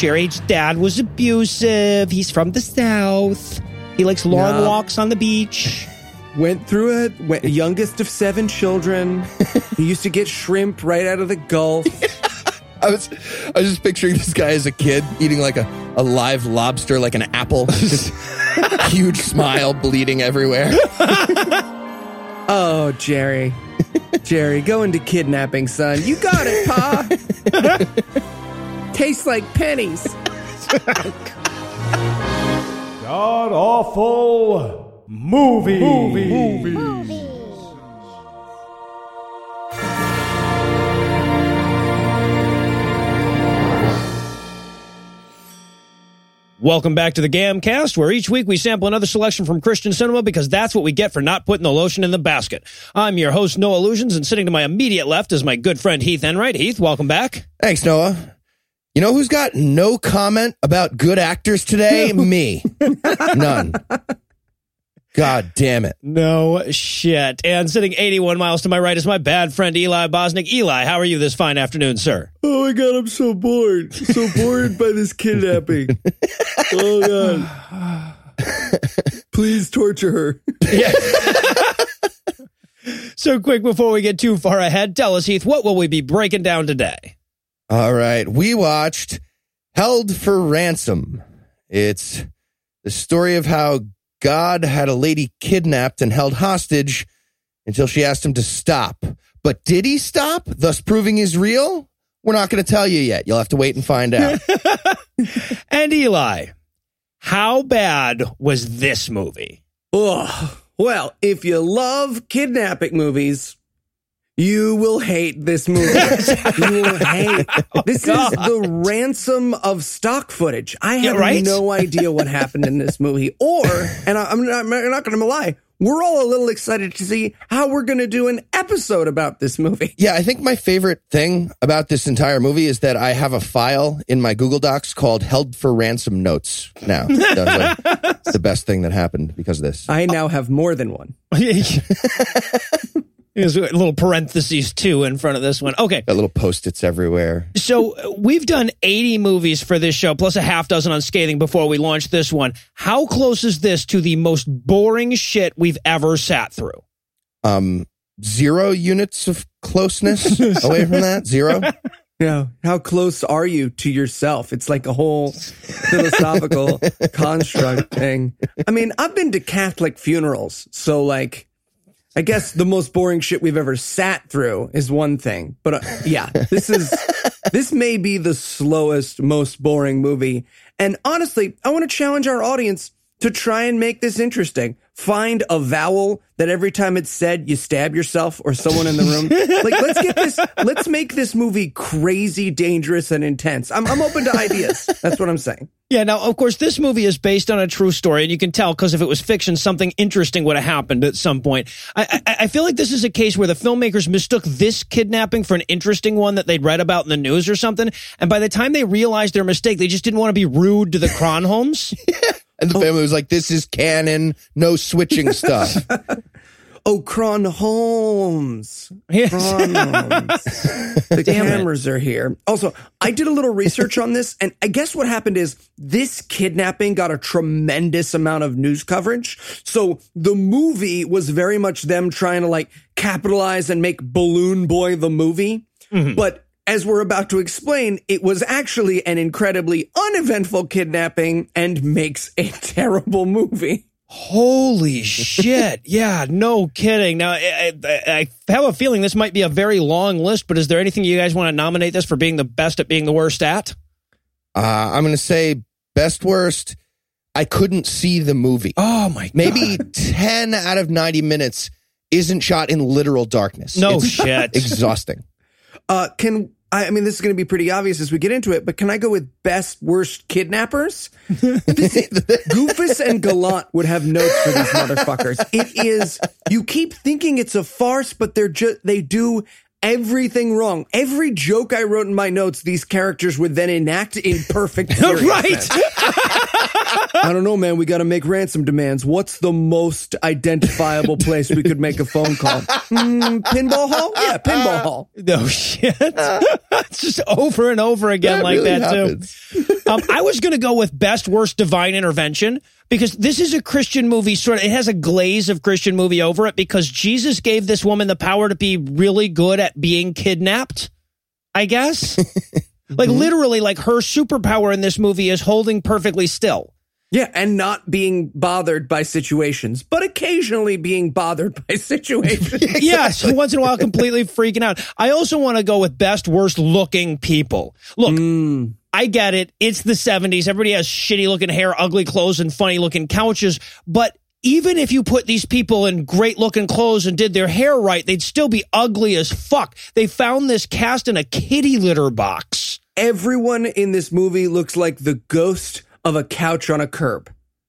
Jerry's dad was abusive. He's from the South. He likes long walks on the beach. Went through it. Youngest of 7 children. He used to get shrimp right out of the Gulf. I was just picturing this guy as a kid eating like a live lobster, like an apple. Just huge smile, bleeding everywhere. Oh, Jerry. Jerry, go into kidnapping, son. You got it, Pa. Tastes like pennies. God-awful movies. Welcome back to the Gamcast, where each week we sample another selection from Christian cinema because that's what we get for not putting the lotion in the basket. I'm your host, Noah Illusions, and sitting to my immediate left is my good friend Heath Enright. Heath, welcome back. Thanks, Noah. You know who's got no comment about good actors today? Me. None. God damn it. No shit. And sitting 81 miles to my right is my bad friend Eli Bosnick. Eli, how are you this fine afternoon, sir? Oh my God, I'm so bored. So bored by this kidnapping. Oh God. Please torture her. Yeah. So quick, before we get too far ahead, tell us, Heath, what will we be breaking down today? All right. We watched Held for Ransom. It's the story of how God had a lady kidnapped and held hostage until she asked him to stop. But did he stop, thus proving he's real? We're not going to tell you yet. You'll have to wait and find out. And Eli, how bad was this movie? Oh, well, if you love kidnapping movies, you will hate this movie. You will hate. This is the ransom of stock footage. I have no idea what happened in this movie. And I'm not going to lie, we're all a little excited to see how we're going to do an episode about this movie. Yeah, I think my favorite thing about this entire movie is that I have a file in my Google Docs called Held for Ransom Notes now. It's the best thing that happened because of this. I now have more than one. There's a little parentheses, too, in front of this one. Okay. Got little Post-its everywhere. So we've done 80 movies for this show, plus a half dozen on Scathing before we launched this one. How close is this to the most boring shit we've ever sat through? 0 units of closeness away from that. 0. Yeah. How close are you to yourself? It's like a whole philosophical construct thing. I mean, I've been to Catholic funerals, so like, I guess the most boring shit we've ever sat through is one thing. But yeah, this may be the slowest, most boring movie. And honestly, I want to challenge our audience to try and make this interesting. Find a vowel that every time it's said, you stab yourself or someone in the room. Like, let's make this movie crazy, dangerous, and intense. I'm open to ideas. That's what I'm saying. Yeah, now, of course, this movie is based on a true story, and you can tell because if it was fiction, something interesting would have happened at some point. I feel like this is a case where the filmmakers mistook this kidnapping for an interesting one that they'd read about in the news or something, and by the time they realized their mistake, they just didn't want to be rude to the Kronholms. And the family was like, this is canon, no switching stuff. Oh, Kronholms. Yes. Kronholms. The cameras are here. Also, I did a little research on this, and I guess what happened is this kidnapping got a tremendous amount of news coverage. So the movie was very much them trying to like capitalize and make Balloon Boy the movie. Mm-hmm. But as we're about to explain, it was actually an incredibly uneventful kidnapping and makes a terrible movie. Holy shit. Yeah, no kidding. Now, I have a feeling this might be a very long list, but is there anything you guys want to nominate this for being the best at being the worst at? I'm going to say best worst. I couldn't see the movie. Oh, my God. Maybe 10 out of 90 minutes isn't shot in literal darkness. No it's shit. Exhausting. I mean, this is going to be pretty obvious as we get into it, but can I go with best worst kidnappers? Goofus and Gallant would have notes for these motherfuckers. It is, you keep thinking it's a farce, but they do everything wrong. Every joke I wrote in my notes, these characters would then enact in perfect seriousness. Right. I don't know, man. We got to make ransom demands. What's the most identifiable place we could make a phone call? Pinball hall? Yeah, pinball hall. No shit. It's just over and over again That like really that happens. too. I was going to go with best worst divine intervention because this is a Christian movie. It has a glaze of Christian movie over it because Jesus gave this woman the power to be really good at being kidnapped, I guess. Like literally, like her superpower in this movie is holding perfectly still. Yeah, and not being bothered by situations, but occasionally being bothered by situations. Yes, once in a while, completely freaking out. I also want to go with best worst looking people. Look, I get it. It's the 70s. Everybody has shitty looking hair, ugly clothes, and funny looking couches. But even if you put these people in great looking clothes and did their hair right, they'd still be ugly as fuck. They found this cast in a kitty litter box. Everyone in this movie looks like the ghost of a couch on a curb.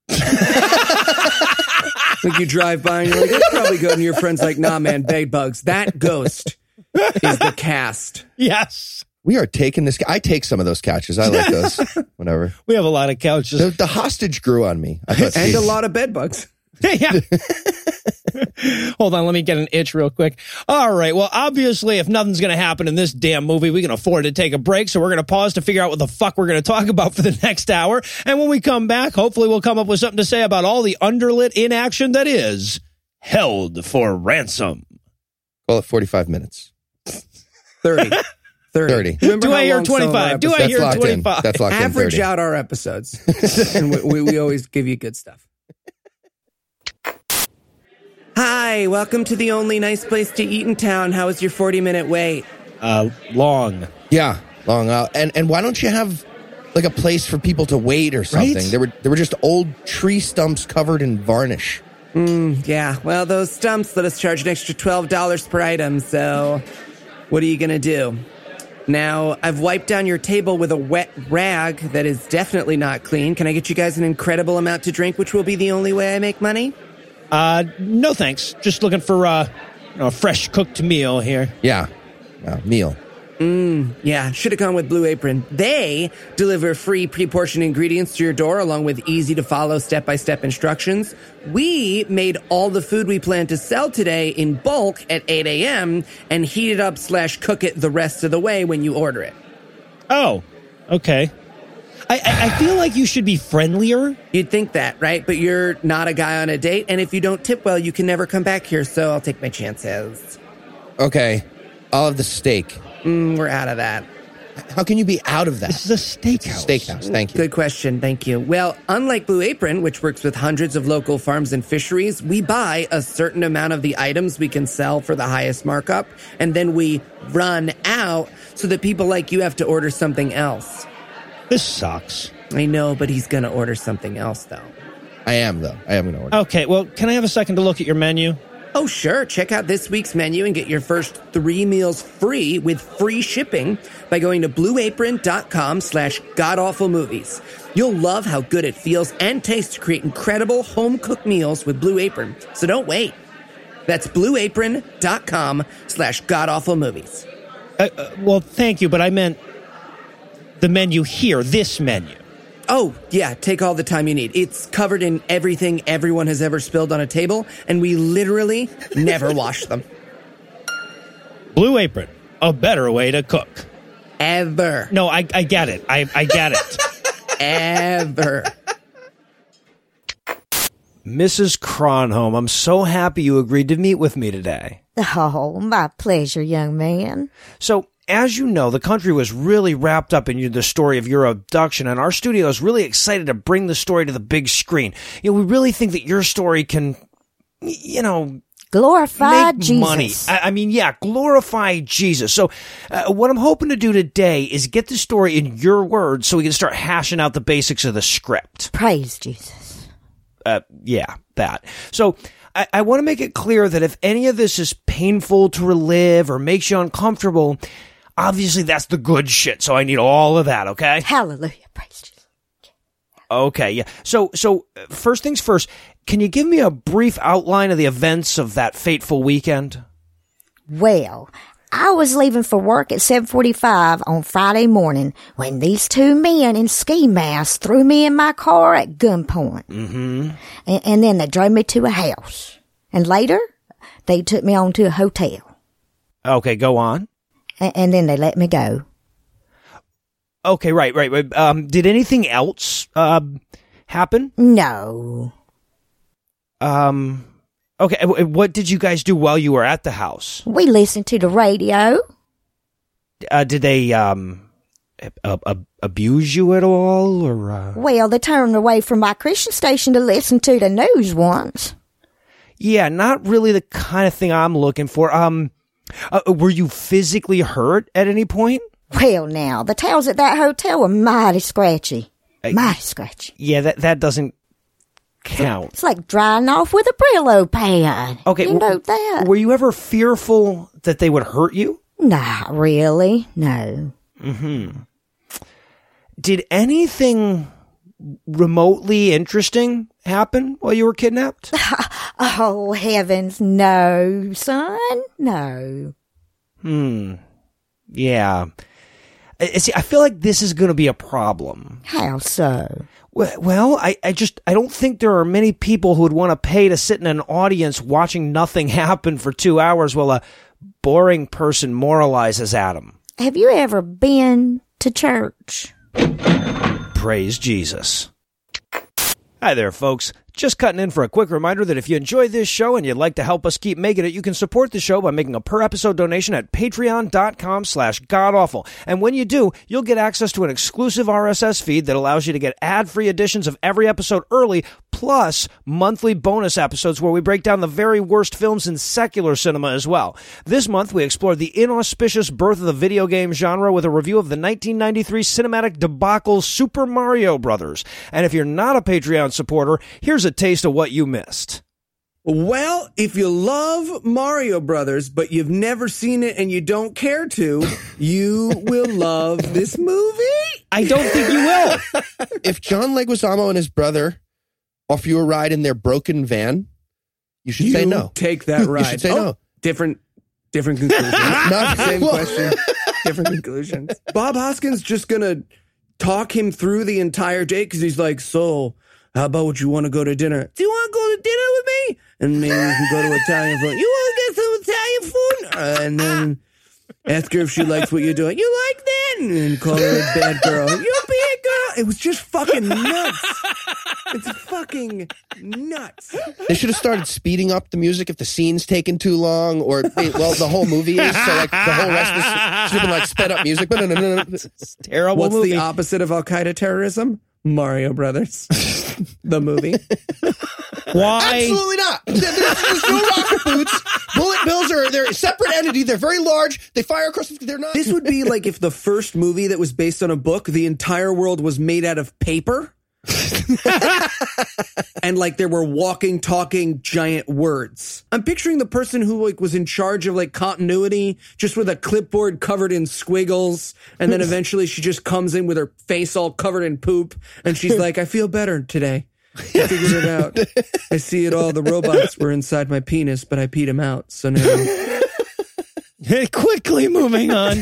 Like you drive by and you're like, that's probably good. And your friend's like, nah, man, bed bugs. That ghost is the cast. Yes. We are taking this. I take some of those couches. I like those. Whatever. We have a lot of couches. The hostage grew on me. I thought, And a Jesus. lot of bed bugs. Yeah. Hold on, let me get an itch real quick. All right, well, obviously, if nothing's going to happen in this damn movie, we can afford to take a break, so we're going to pause to figure out what the fuck we're going to talk about for the next hour. And when we come back, hopefully we'll come up with something to say about all the underlit inaction that is Held for Ransom. Call it 45 minutes. 30. 30. Remember Do how I hear long some of our 25? Do I episodes- hear That's locked in. 25? That's locked in. Average 30. out our episodes. And we always give you good stuff. Hi, welcome to the only nice place to eat in town. How was your 40-minute wait? Long. Yeah, long out. And why don't you have like a place for people to wait or something? Right? There were just old tree stumps covered in varnish. Yeah, well, those stumps let us charge an extra $12 per item, so what are you going to do? Now, I've wiped down your table with a wet rag that is definitely not clean. Can I get you guys an incredible amount to drink, which will be the only way I make money? No thanks. Just looking for a fresh cooked meal here. Yeah, meal. Yeah, should have gone with Blue Apron. They deliver free pre-portioned ingredients to your door along with easy-to-follow step-by-step instructions. We made all the food we plan to sell today in bulk at 8 a.m. and heat it up / cook it the rest of the way when you order it. Oh, okay. I feel like you should be friendlier. You'd think that, right? But you're not a guy on a date, and if you don't tip well, you can never come back here, so I'll take my chances. Okay, I'll have the steak. We're out of that. How can you be out of that? This is a steakhouse. Steakhouse, thank you. Good question, thank you. Well, unlike Blue Apron, which works with hundreds of local farms and fisheries, we buy a certain amount of the items we can sell for the highest markup, and then we run out so that people like you have to order something else. This sucks. I know, but he's going to order something else, though. I am, though. I am going to order. Okay, well, can I have a second to look at your menu? Oh, sure. Check out this week's menu and get your first 3 meals free with free shipping by going to blueapron.com/godawfulmovies. You'll love how good it feels and tastes to create incredible home-cooked meals with Blue Apron. So don't wait. That's blueapron.com/godawfulmovies. Well, thank you, but I meant the menu here, this menu. Oh, yeah, take all the time you need. It's covered in everything everyone has ever spilled on a table, and we literally never wash them. Blue Apron, a better way to cook. Ever. No, I get it. I get it. Ever. Mrs. Cronholm, I'm so happy you agreed to meet with me today. Oh, my pleasure, young man. So, as you know, the country was really wrapped up in the story of your abduction, and our studio is really excited to bring the story to the big screen. We really think that your story can, Glorify make Jesus. money. I mean, glorify Jesus. So what I'm hoping to do today is get the story in your words so we can start hashing out the basics of the script. Praise Jesus. That. So I want to make it clear that if any of this is painful to relive or makes you uncomfortable, obviously that's the good shit. So I need all of that, okay? Hallelujah. Praise Jesus. Okay, yeah. So first things first, can you give me a brief outline of the events of that fateful weekend? Well, I was leaving for work at 7:45 on Friday morning when these two men in ski masks threw me in my car at gunpoint. Mm-hmm. And then they drove me to a house. And later, they took me on to a hotel. Okay, go on. And then they let me go. Okay, right. Did anything else happen? No. Okay, what did you guys do while you were at the house? We listened to the radio. Did they abuse you at all, or? Well, they turned away from my Christian station to listen to the news once. Yeah, not really the kind of thing I'm looking for. Were you physically hurt at any point? Well, now, the towels at that hotel were mighty scratchy. Mighty scratchy. Yeah, that doesn't count. It's like drying off with a Brillo pad. Okay, you know that. Were you ever fearful that they would hurt you? Not really, no. Mm-hmm. Did anything remotely interesting happen while you were kidnapped? Oh, heavens, no, son, no. Yeah. See, I feel like this is going to be a problem. How so? Well, I don't think there are many people who would want to pay to sit in an audience watching nothing happen for 2 hours while a boring person moralizes at them. Have you ever been to church? Praise Jesus. Hi there, folks. Just cutting in for a quick reminder that if you enjoy this show and you'd like to help us keep making it, you can support the show by making a per-episode donation at patreon.com/godawful. And when you do, you'll get access to an exclusive RSS feed that allows you to get ad-free editions of every episode early, plus monthly bonus episodes where we break down the very worst films in secular cinema as well. This month, we explored the inauspicious birth of the video game genre with a review of the 1993 cinematic debacle Super Mario Bros. And if you're not a Patreon supporter, here's a taste of what you missed. Well, if you love Mario Brothers, but you've never seen it and you don't care to, you will love this movie. I don't think you will. If John Leguizamo and his brother offer you a ride in their broken van, you should say no. Take that ride. You should say no. Different conclusions. Not the same question. Different conclusions. Bob Hoskins just gonna talk him through the entire day because he's like, so how about would you want to go to dinner? Do you want to go to dinner with me? And maybe we can go to Italian food. You want to get some Italian food? And then ask her if she likes what you're doing. You like that? And call her a bad girl. You're a bad girl. It was just fucking nuts. It's fucking nuts. They should have started speeding up the music if the scene's taken too long, or the whole movie is. So like the whole rest of this should have been like sped up music. But no. It's terrible. What's movie. the opposite of Al Qaeda terrorism? Mario Brothers, the movie. Why? Absolutely not. There's no rocket boots. Bullet bills they're a separate entity. They're very large. They fire across. They're not. This would be like if the first movie that was based on a book, the entire world was made out of paper. And like there were walking, talking giant words. I'm picturing the person who like was in charge of like continuity, just with a clipboard covered in squiggles, and then eventually she just comes in with her face all covered in poop, and she's like, I feel better today. I figured it out. I see it all. The robots were inside my penis, but I peed them out. So now Quickly moving on.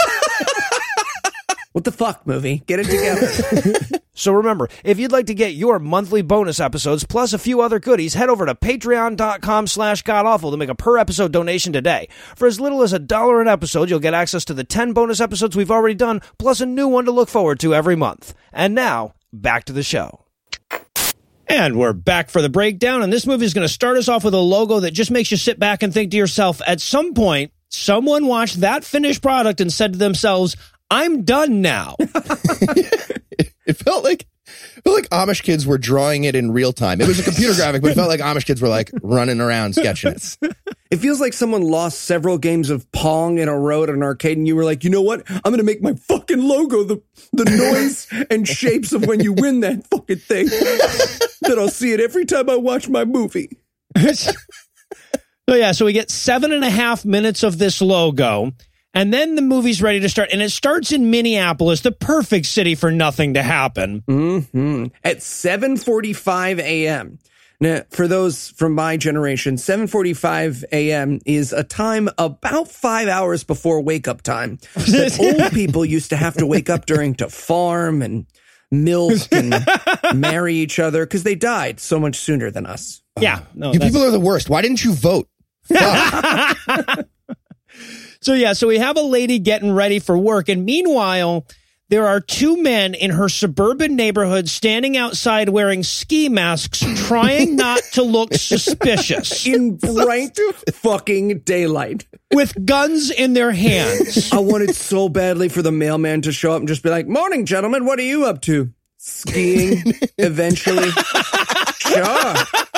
What the fuck, movie? Get it together. So remember, if you'd like to get your monthly bonus episodes plus a few other goodies, head over to patreon.com/godawful to make a per episode donation today. For as little as $1 an episode, you'll get access to the 10 bonus episodes we've already done, plus a new one to look forward to every month. And now, back to the show. And we're back for the breakdown, and this movie is going to start us off with a logo that just makes you sit back and think to yourself, at some point, someone watched that finished product and said to themselves, I'm done now. It felt like Amish kids were drawing it in real time. It was a computer graphic, but it felt like Amish kids were like running around sketching it. It feels like someone lost several games of Pong in a row at an arcade, and you were like, you know what? I'm going to make my fucking logo the noise and shapes of when you win that fucking thing. That I'll see it every time I watch my movie. So we get 7.5 minutes of this logo. And then the movie's ready to start, and it starts in Minneapolis, the perfect city for nothing to happen. Mm-hmm. At 7:45 a.m., Now, for those from my generation, 7:45 a.m. is a time about 5 hours before wake-up time that old people used to have to wake up during to farm and milk and marry each other because they died so much sooner than us. Yeah. No, You people are the worst. Why didn't you vote? Fuck. So we have a lady getting ready for work. And meanwhile, there are two men in her suburban neighborhood standing outside wearing ski masks, trying not to look suspicious, In bright fucking daylight. with guns in their hands. I wanted so badly for the mailman to show up and just be like, "Morning, gentlemen. What are you up to? Skiing, eventually." Sure.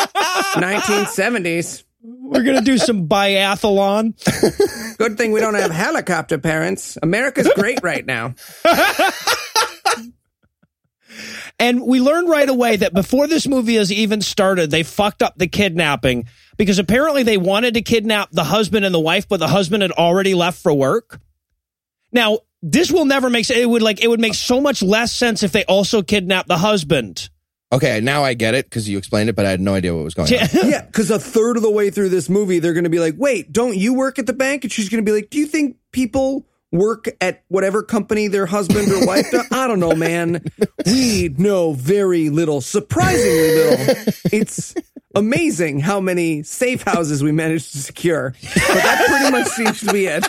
1970s. We're going to do some biathlon. Good thing we don't have helicopter parents. America's great right now. And we learned right away that before this movie has even started, they fucked up the kidnapping because apparently they wanted to kidnap the husband and the wife, but the husband had already left for work. Now, this will never make sense. It would make so much less sense if they also kidnapped the husband. Okay, now I get it because you explained it, but I had no idea what was going on. Yeah, because a third of the way through this movie, they're going to be like, "Wait, don't you work at the bank?" And she's going to be like, "Do you think people work at whatever company their husband or wife does?" I don't know, man. We know very little, surprisingly little. It's amazing how many safe houses we managed to secure. But that pretty much seems to be it.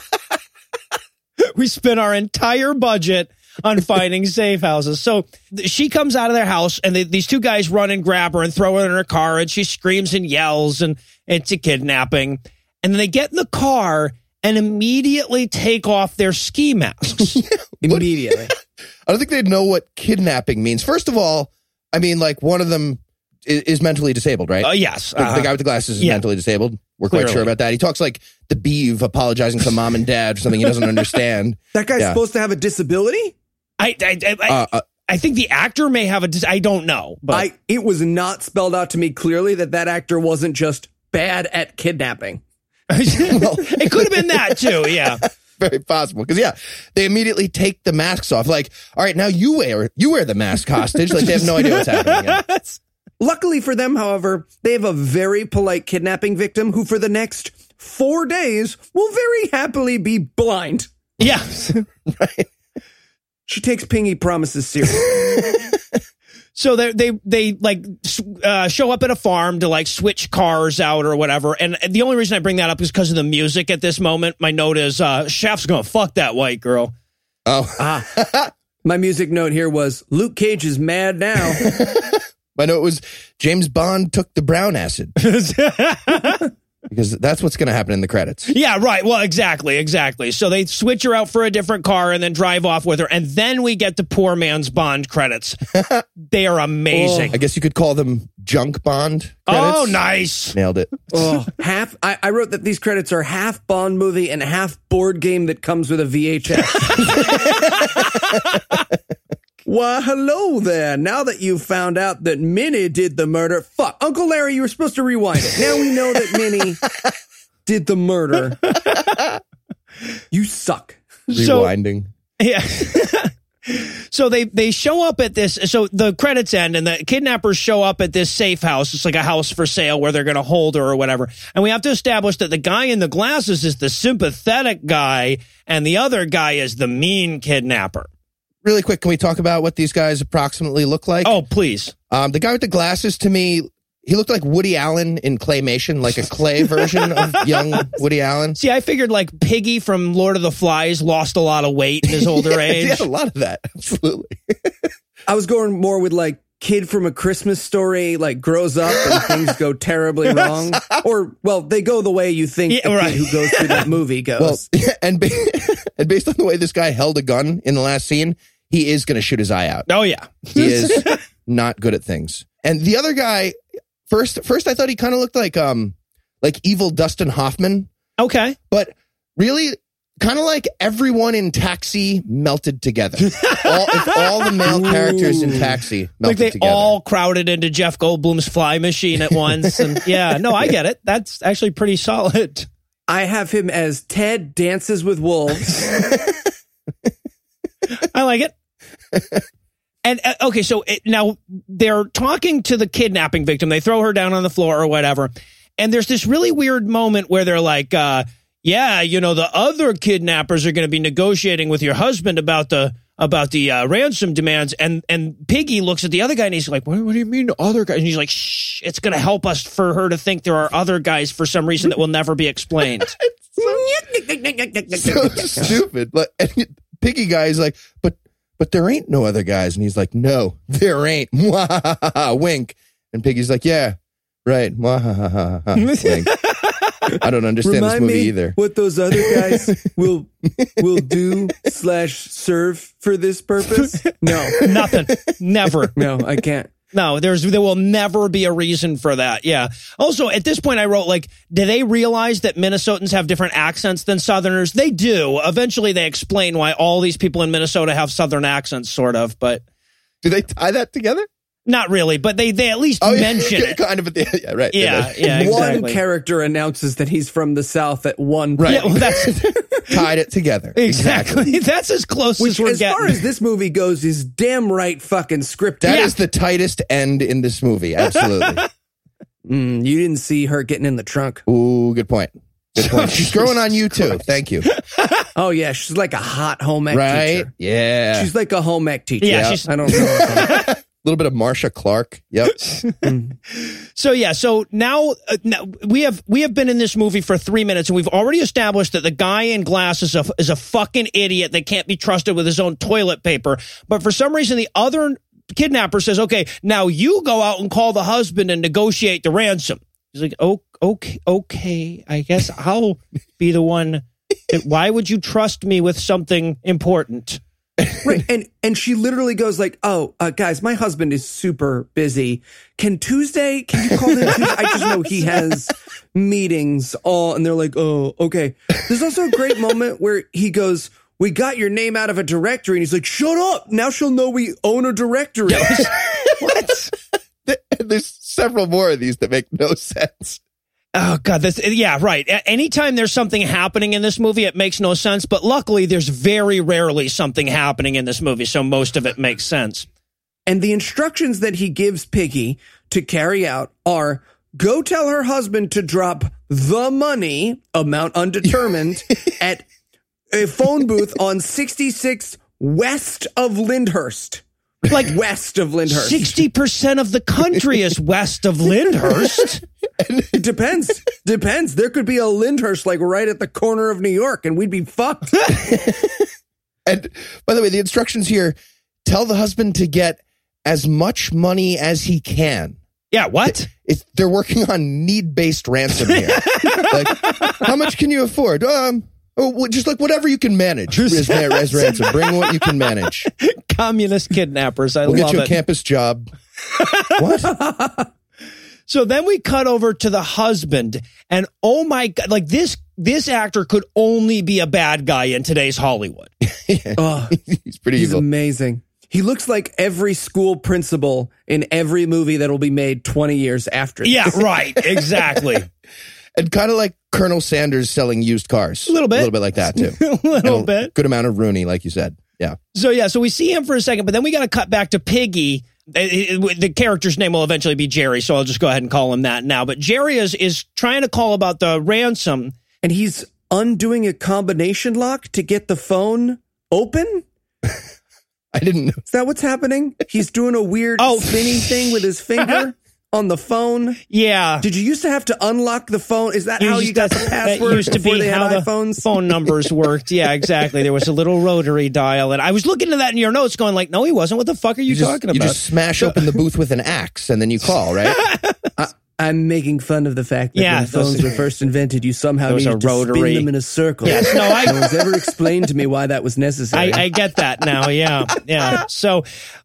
We spent our entire budget on finding safe houses. So she comes out of their house and these two guys run and grab her and throw her in her car and she screams and yells and it's a kidnapping. And then they get in the car and immediately take off their ski masks. Immediately. I don't think they'd know what kidnapping means. First of all, I mean, like one of them is mentally disabled, right? Yes. The guy with the glasses is mentally disabled. We're quite sure about that. He talks like the Beav apologizing to mom and dad for something he doesn't understand. That guy's supposed to have a disability? I think the actor may have I don't know. But It was not spelled out to me clearly that actor wasn't just bad at kidnapping. it could have been that too, yeah. Very possible. Because, they immediately take the masks off. Like, all right, now you wear the mask hostage. Like, they have no idea what's happening. Yeah. Luckily for them, however, they have a very polite kidnapping victim who for the next 4 days will very happily be blind. Yeah. Right. She takes Pingy promises seriously. So they show up at a farm to like switch cars out or whatever. And the only reason I bring that up is because of the music at this moment. My note is Chef's going to fuck that white girl. Oh. My music note here was Luke Cage is mad now. My note was James Bond took the brown acid. Because that's what's going to happen in the credits. Yeah, right. Well, exactly. So they switch her out for a different car and then drive off with her. And then we get the poor man's Bond credits. They are amazing. I guess you could call them junk Bond credits. Oh, nice. Nailed it. I wrote that these credits are half Bond movie and half board game that comes with a VHS. Why, hello there. Now that you've found out that Minnie did the murder. Fuck, Uncle Larry, you were supposed to rewind it. Now we know that Minnie did the murder. You suck. Rewinding. Yeah. So they show up at this. So the credits end and the kidnappers show up at this safe house. It's like a house for sale where they're going to hold her or whatever. And we have to establish that the guy in the glasses is the sympathetic guy and the other guy is the mean kidnapper. Really quick, can we talk about what these guys approximately look like? Oh, please. The guy with the glasses, to me, he looked like Woody Allen in claymation, like a clay version of young Woody Allen. See, I figured like Piggy from Lord of the Flies lost a lot of weight in his older age. He had a lot of that, absolutely. I was going more with like kid from A Christmas Story, like grows up and things go terribly wrong. Or, well, they go the way you think the kid who goes through that movie goes. Well, and based on the way this guy held a gun in the last scene, he is going to shoot his eye out. Oh, yeah. He is not good at things. And the other guy, first I thought he kind of looked like evil Dustin Hoffman. Okay. But really, kind of like everyone in Taxi melted together. All the male characters in Taxi melted like they together. all crowded into Jeff Goldblum's Fly Machine at once. And yeah, no, I get it. That's actually pretty solid. I have him as Ted Dances with Wolves. I like it. And okay, so now they're talking to the kidnapping victim. They throw her down on the floor or whatever. And there's this really weird moment where they're like, yeah, you know, the other kidnappers are going to be negotiating with your husband about the ransom demands. And Piggy looks at the other guy and he's like, what do you mean other guys? And he's like, shh, it's going to help us for her to think there are other guys for some reason that will never be explained. So stupid. Like, and Piggy guy is like, but there ain't no other guys. And he's like, no, there ain't. Wink. And Piggy's like, yeah, right. Wink. I don't understand this movie either. What those other guys will do / serve for this purpose? No. Nothing. Never. No, I can't. No, there will never be a reason for that. Yeah. Also, at this point, I wrote, like, do they realize that Minnesotans have different accents than Southerners? They do. Eventually, they explain why all these people in Minnesota have Southern accents, sort of, but... Do they tie that together? Not really, but they at least mention it. Kind of at the yeah, right. Yeah, exactly. One character announces that he's from the South at one point. Right. Yeah, well, that's... Tied it together. Exactly. That's as close as we're as getting. far as this movie goes, is damn right fucking scripted. That is the tightest end in this movie. Absolutely. You didn't see her getting in the trunk. Ooh, good point. Good point. She's growing on you too. Thank you. Oh yeah, she's like a hot home ec Right? teacher. Yeah. She's like a home ec teacher. Yeah, she's- I don't know. A little bit of Marsha Clark. Yep. So now we have been in this movie for 3 minutes, and we've already established that the guy in glass is a fucking idiot that can't be trusted with his own toilet paper. But for some reason, the other kidnapper says, "Okay, now you go out and call the husband and negotiate the ransom." He's like, "Oh, okay, I guess I'll be the one. Why would you trust me with something important?" Right, and she literally goes like, "Oh, guys, my husband is super busy. Can you call him Tuesday? I just know he has meetings all." And they're like, "Oh, okay." There's also a great moment where he goes, "We got your name out of a directory," and he's like, "Shut up! Now she'll know we own a directory." What? There's several more of these that make no sense. Oh, God. Yeah, right. Anytime there's something happening in this movie, it makes no sense. But luckily, there's very rarely something happening in this movie, so most of it makes sense. And the instructions that he gives Piggy to carry out are, go tell her husband to drop the money, amount undetermined, at a phone booth on 66 west of Lyndhurst. Like West of Lyndhurst. 60% of the country is west of Lyndhurst. It depends. There could be a Lyndhurst like right at the corner of New York and we'd be fucked. And by the way, the instructions here, tell the husband to get as much money as he can. Yeah, what? They're working on need-based ransom here. Like, how much can you afford? Just like whatever you can manage as ransom. Bring what you can manage. Communist kidnappers. We'll love get you a it. campus job. What? So then we cut over to the husband, and oh my God, like this actor could only be a bad guy in today's Hollywood. Oh, He's pretty he's evil. amazing. He looks like every school principal in every movie that will be made 20 years after this. Yeah, right. Exactly. And kind of like Colonel Sanders selling used cars. A little bit. A little bit like that, too. A little bit. Good amount of Rooney, like you said. Yeah. So we see him for a second, but then we got to cut back to Piggy. The character's name will eventually be Jerry, so I'll just go ahead and call him that now. But Jerry is trying to call about the ransom. And he's undoing a combination lock to get the phone open? I didn't know. Is that what's happening? He's doing a weird spinny thing with his finger on the phone. Yeah. Did you used to have to unlock the phone? Is that how you got the password that used to before be they how had the iPhones? phone numbers worked. Yeah, exactly. There was a little rotary dial, and I was looking at that in your notes going like, no, he wasn't. What the fuck are you talking about? You just smash open the booth with an axe and then you call, right? I'm making fun of the fact that when phones were first invented, you somehow needed to spin them in a circle. Yes, no one's ever explained to me why that was necessary. I get that now. Yeah. So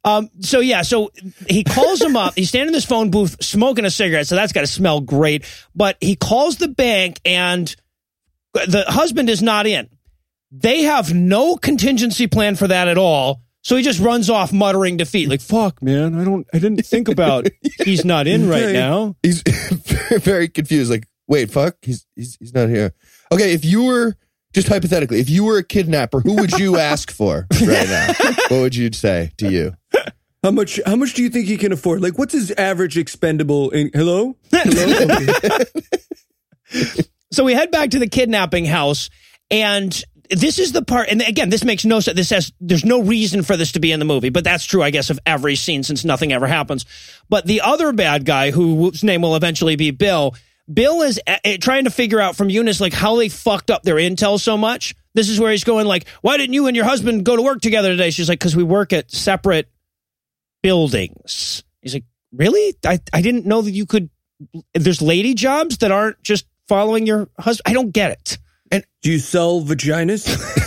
he calls him up. He's standing in this phone booth smoking a cigarette. So that's got to smell great. But he calls the bank and the husband is not in. They have no contingency plan for that at all. So he just runs off muttering defeat. Like, fuck, man, I didn't think about he's not in right now. He's very confused. Like, wait, fuck, he's not here. Okay, if you were, just hypothetically, if you were a kidnapper, who would you ask for right now? What would you say to you? How much do you think he can afford? Like, what's his average expendable? Hello? Okay. So we head back to the kidnapping house, and this is the part, and again, this makes no sense. There's no reason for this to be in the movie, but that's true, I guess, of every scene since nothing ever happens. But the other bad guy, whose name will eventually be Bill is trying to figure out from Eunice, like, how they fucked up their intel so much. This is where he's going, like, why didn't you and your husband go to work together today? She's like, because we work at separate buildings. He's like, really? I didn't know that you could. There's lady jobs that aren't just following your husband. I don't get it. And do you sell vaginas?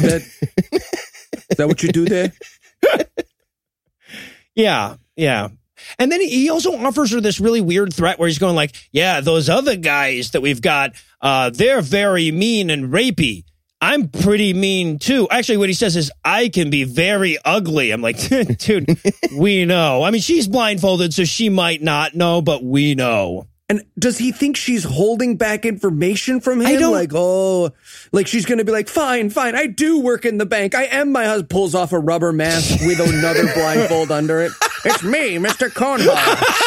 Is that what you do there? Yeah. And then he also offers her this really weird threat where he's going like, yeah, those other guys that we've got, they're very mean and rapey. I'm pretty mean too. Actually, what he says is, I can be very ugly. I'm like, dude, we know. I mean, she's blindfolded, so she might not know, but we know. And does he think she's holding back information from him? I don't. Like, oh, like she's going to be like, fine, I do work in the bank. I am my husband. Pulls off a rubber mask with another blindfold under it. It's me, Mr. Cornball.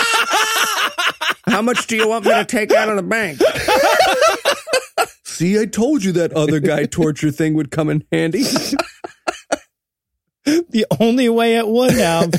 How much do you want me to take out of the bank? See, I told you that other guy torture thing would come in handy. The only way it would have.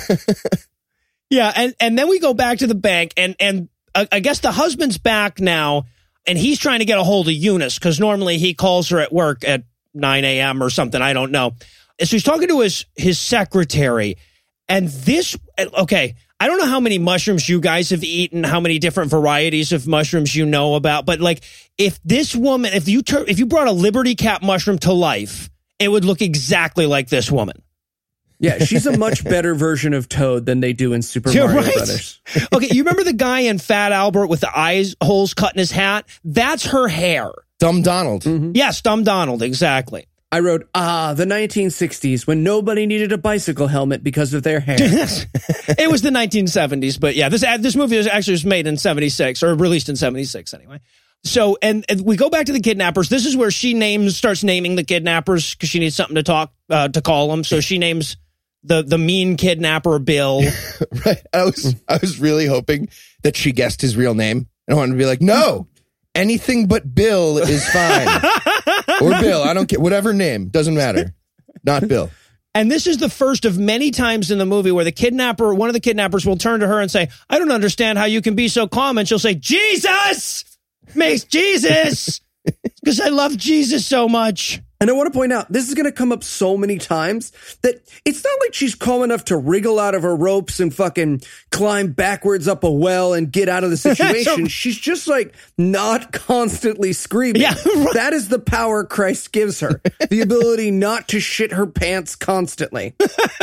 Yeah, and then we go back to the bank, and I guess the husband's back now, and he's trying to get a hold of Eunice, because normally he calls her at work at 9 a.m. or something. I don't know. So he's talking to his secretary, and this, okay, I don't know how many mushrooms you guys have eaten, how many different varieties of mushrooms you know about, but like, if this woman, if you brought a Liberty Cap mushroom to life, it would look exactly like this woman. Yeah, she's a much better version of Toad than they do in Super Mario Brothers. Okay, you remember the guy in Fat Albert with the eyes holes cut in his hat? That's her hair. Dumb Donald. Mm-hmm. Yes, Dumb Donald, exactly. I wrote, the 1960s, when nobody needed a bicycle helmet because of their hair. It was the 1970s, but yeah, this movie was made in 76, or released in 76 anyway. So, and we go back to the kidnappers. This is where she starts naming the kidnappers, because she needs something to call them. So she names the mean kidnapper Bill. Right. I was really hoping that she guessed his real name. And I wanted to be like, no, anything but Bill is fine. Or Bill, I don't care. Whatever name, doesn't matter. Not Bill. And this is the first of many times in the movie where one of the kidnappers will turn to her and say, I don't understand how you can be so calm. And she'll say, Jesus! Makes Jesus! Because I love Jesus so much. And I want to point out, this is going to come up so many times that it's not like she's calm enough to wriggle out of her ropes and fucking climb backwards up a well and get out of the situation. She's just like not constantly screaming. Yeah, right. That is the power Christ gives her. The ability not to shit her pants constantly.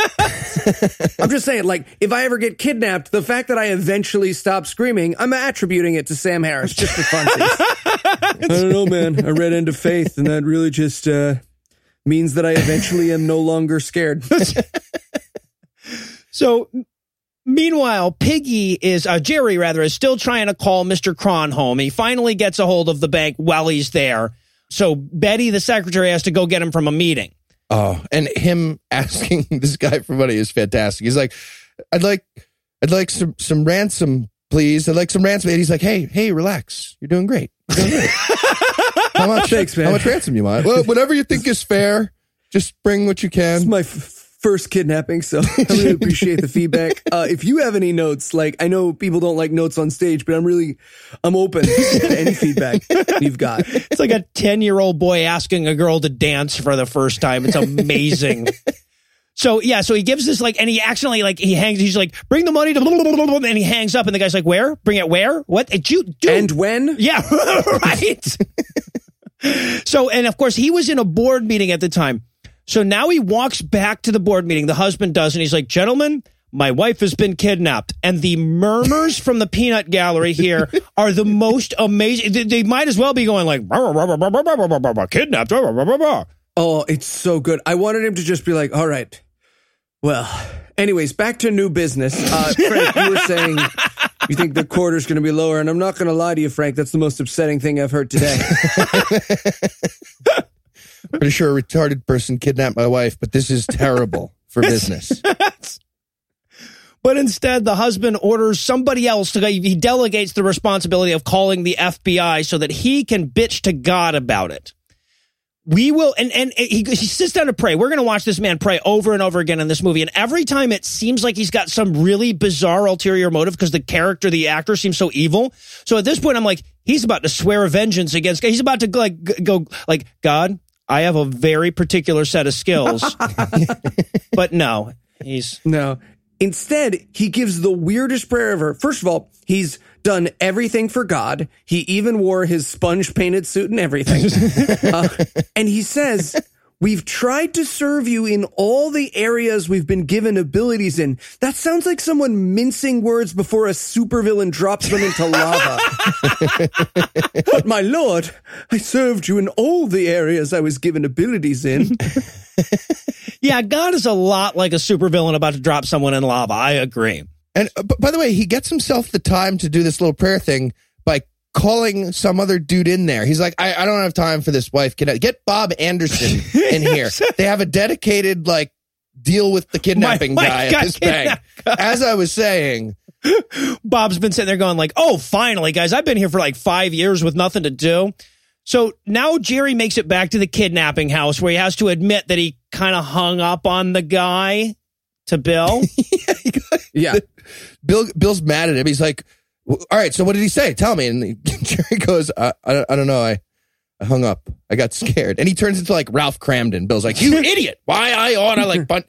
I'm just saying, like, if I ever get kidnapped, the fact that I eventually stop screaming, I'm attributing it to Sam Harris just for funsies. I don't know, man. I read End of Faith, and that really just means that I eventually am no longer scared. So, meanwhile, Jerry is still trying to call Mr. Cron home. He finally gets a hold of the bank while he's there. So Betty, the secretary, has to go get him from a meeting. Oh, and him asking this guy for money is fantastic. He's like, I'd like some ransom, please. I'd like some ransom. And he's like, hey, relax. You're doing great. How much? Thanks, man. How much ransom you want? Well, whatever you think is fair. Just bring what you can. It's my first kidnapping, so I really appreciate the feedback. If you have any notes, like, I know people don't like notes on stage, but I'm open to any feedback you've got. It's like a 10-year-old boy asking a girl to dance for the first time. It's amazing. So he gives this, like, and he accidentally, like, he's like, bring the money to, and he hangs up, and the guy's like, where? Bring it where? What? And when? Yeah, right. So, and of course, he was in a board meeting at the time. So now he walks back to the board meeting, the husband does, and he's like, gentlemen, my wife has been kidnapped. And the murmurs from the peanut gallery here are the most amazing. They might as well be going like, kidnapped. Oh, it's so good. I wanted him to just be like, all right. Well, anyways, back to new business. Frank, you were saying you think the quarter's going to be lower, and I'm not going to lie to you, Frank. That's the most upsetting thing I've heard today. Pretty sure a retarded person kidnapped my wife, but this is terrible for business. But instead, the husband orders somebody else to go. He delegates the responsibility of calling the FBI so that he can bitch to God about it. We will, and he sits down to pray. We're going to watch this man pray over and over again in this movie. And every time it seems like he's got some really bizarre ulterior motive because the actor seems so evil. So at this point, I'm like, he's about to swear a vengeance against, he's about to go like, God, I have a very particular set of skills. But no, No. Instead, he gives the weirdest prayer ever. First of all, he's done everything for God. He even wore his sponge-painted suit and everything. And he says, we've tried to serve you in all the areas we've been given abilities in. That sounds like someone mincing words before a supervillain drops them into lava. But my lord, I served you in all the areas I was given abilities in. Yeah, God is a lot like a supervillain about to drop someone in lava. I agree. And by the way, he gets himself the time to do this little prayer thing by calling some other dude in there. He's like, I don't have time for this, wife. Can I get Bob Anderson in here? They have a dedicated, like, deal with the kidnapping guy at this bank. As I was saying, Bob's been sitting there going like, oh, finally, guys, I've been here for like 5 years with nothing to do. So now Jerry makes it back to the kidnapping house where he has to admit that he kind of hung up on the guy to Bill. Yeah. Bill's mad at him. He's like, all right, so what did he say? Tell me. And Jerry goes, I don't know. I hung up. I got scared. And he turns into like Ralph Cramden. Bill's like, you idiot. Why I oughta like bunt.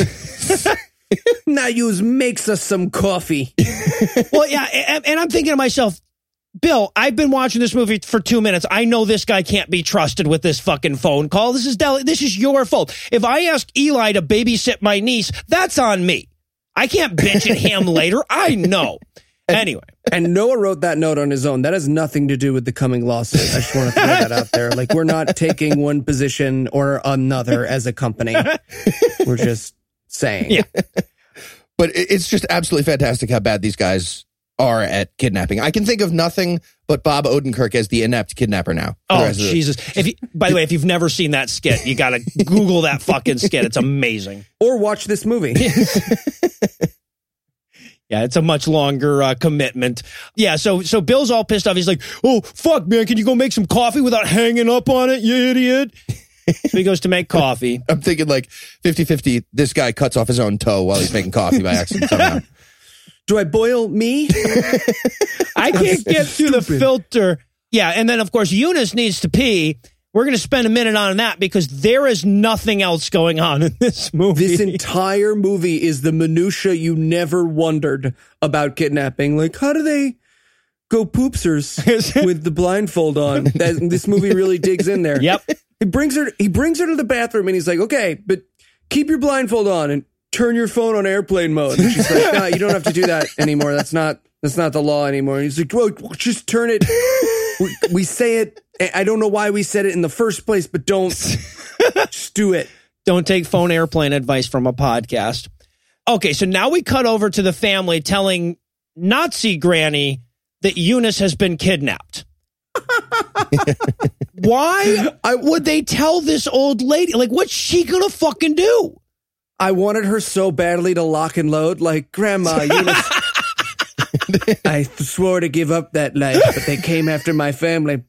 Now you makes us some coffee. Well, yeah. And I'm thinking to myself, Bill, I've been watching this movie for 2 minutes. I know this guy can't be trusted with this fucking phone call. This is your fault. If I ask Eli to babysit my niece, that's on me. I can't bitch at him later. I know. Anyway. And Noah wrote that note on his own. That has nothing to do with the coming lawsuit. I just want to throw that out there. Like, we're not taking one position or another as a company. We're just saying. Yeah. But it's just absolutely fantastic how bad these guys are at kidnapping. I can think of nothing but Bob Odenkirk as the inept kidnapper now. Oh, Jesus. By the way, if you've never seen that skit, you got to Google that fucking skit. It's amazing. Or watch this movie. Yeah, it's a much longer commitment. Yeah, so Bill's all pissed off. He's like, oh, fuck, man, can you go make some coffee without hanging up on it, you idiot? So he goes to make coffee. I'm thinking like 50-50, this guy cuts off his own toe while he's making coffee by accident somehow. Do I boil me? I can't get through the filter. Yeah, and then, of course, Eunice needs to pee. We're going to spend a minute on that because there is nothing else going on in this movie. This entire movie is the minutia you never wondered about kidnapping. Like, how do they go poopsers with the blindfold on? This movie really digs in there. Yep. He brings her to the bathroom and he's like, okay, but keep your blindfold on and turn your phone on airplane mode. And she's like, no, you don't have to do that anymore. That's not the law anymore. And he's like, well, just turn it. We say it. I don't know why we said it in the first place, but don't just do it. Don't take phone airplane advice from a podcast. Okay, so now we cut over to the family telling Nazi Granny that Eunice has been kidnapped. Why would they tell this old lady? Like, what's she gonna fucking do? I wanted her so badly to lock and load. Like, Grandma, Eunice, I swore to give up that life, but they came after my family.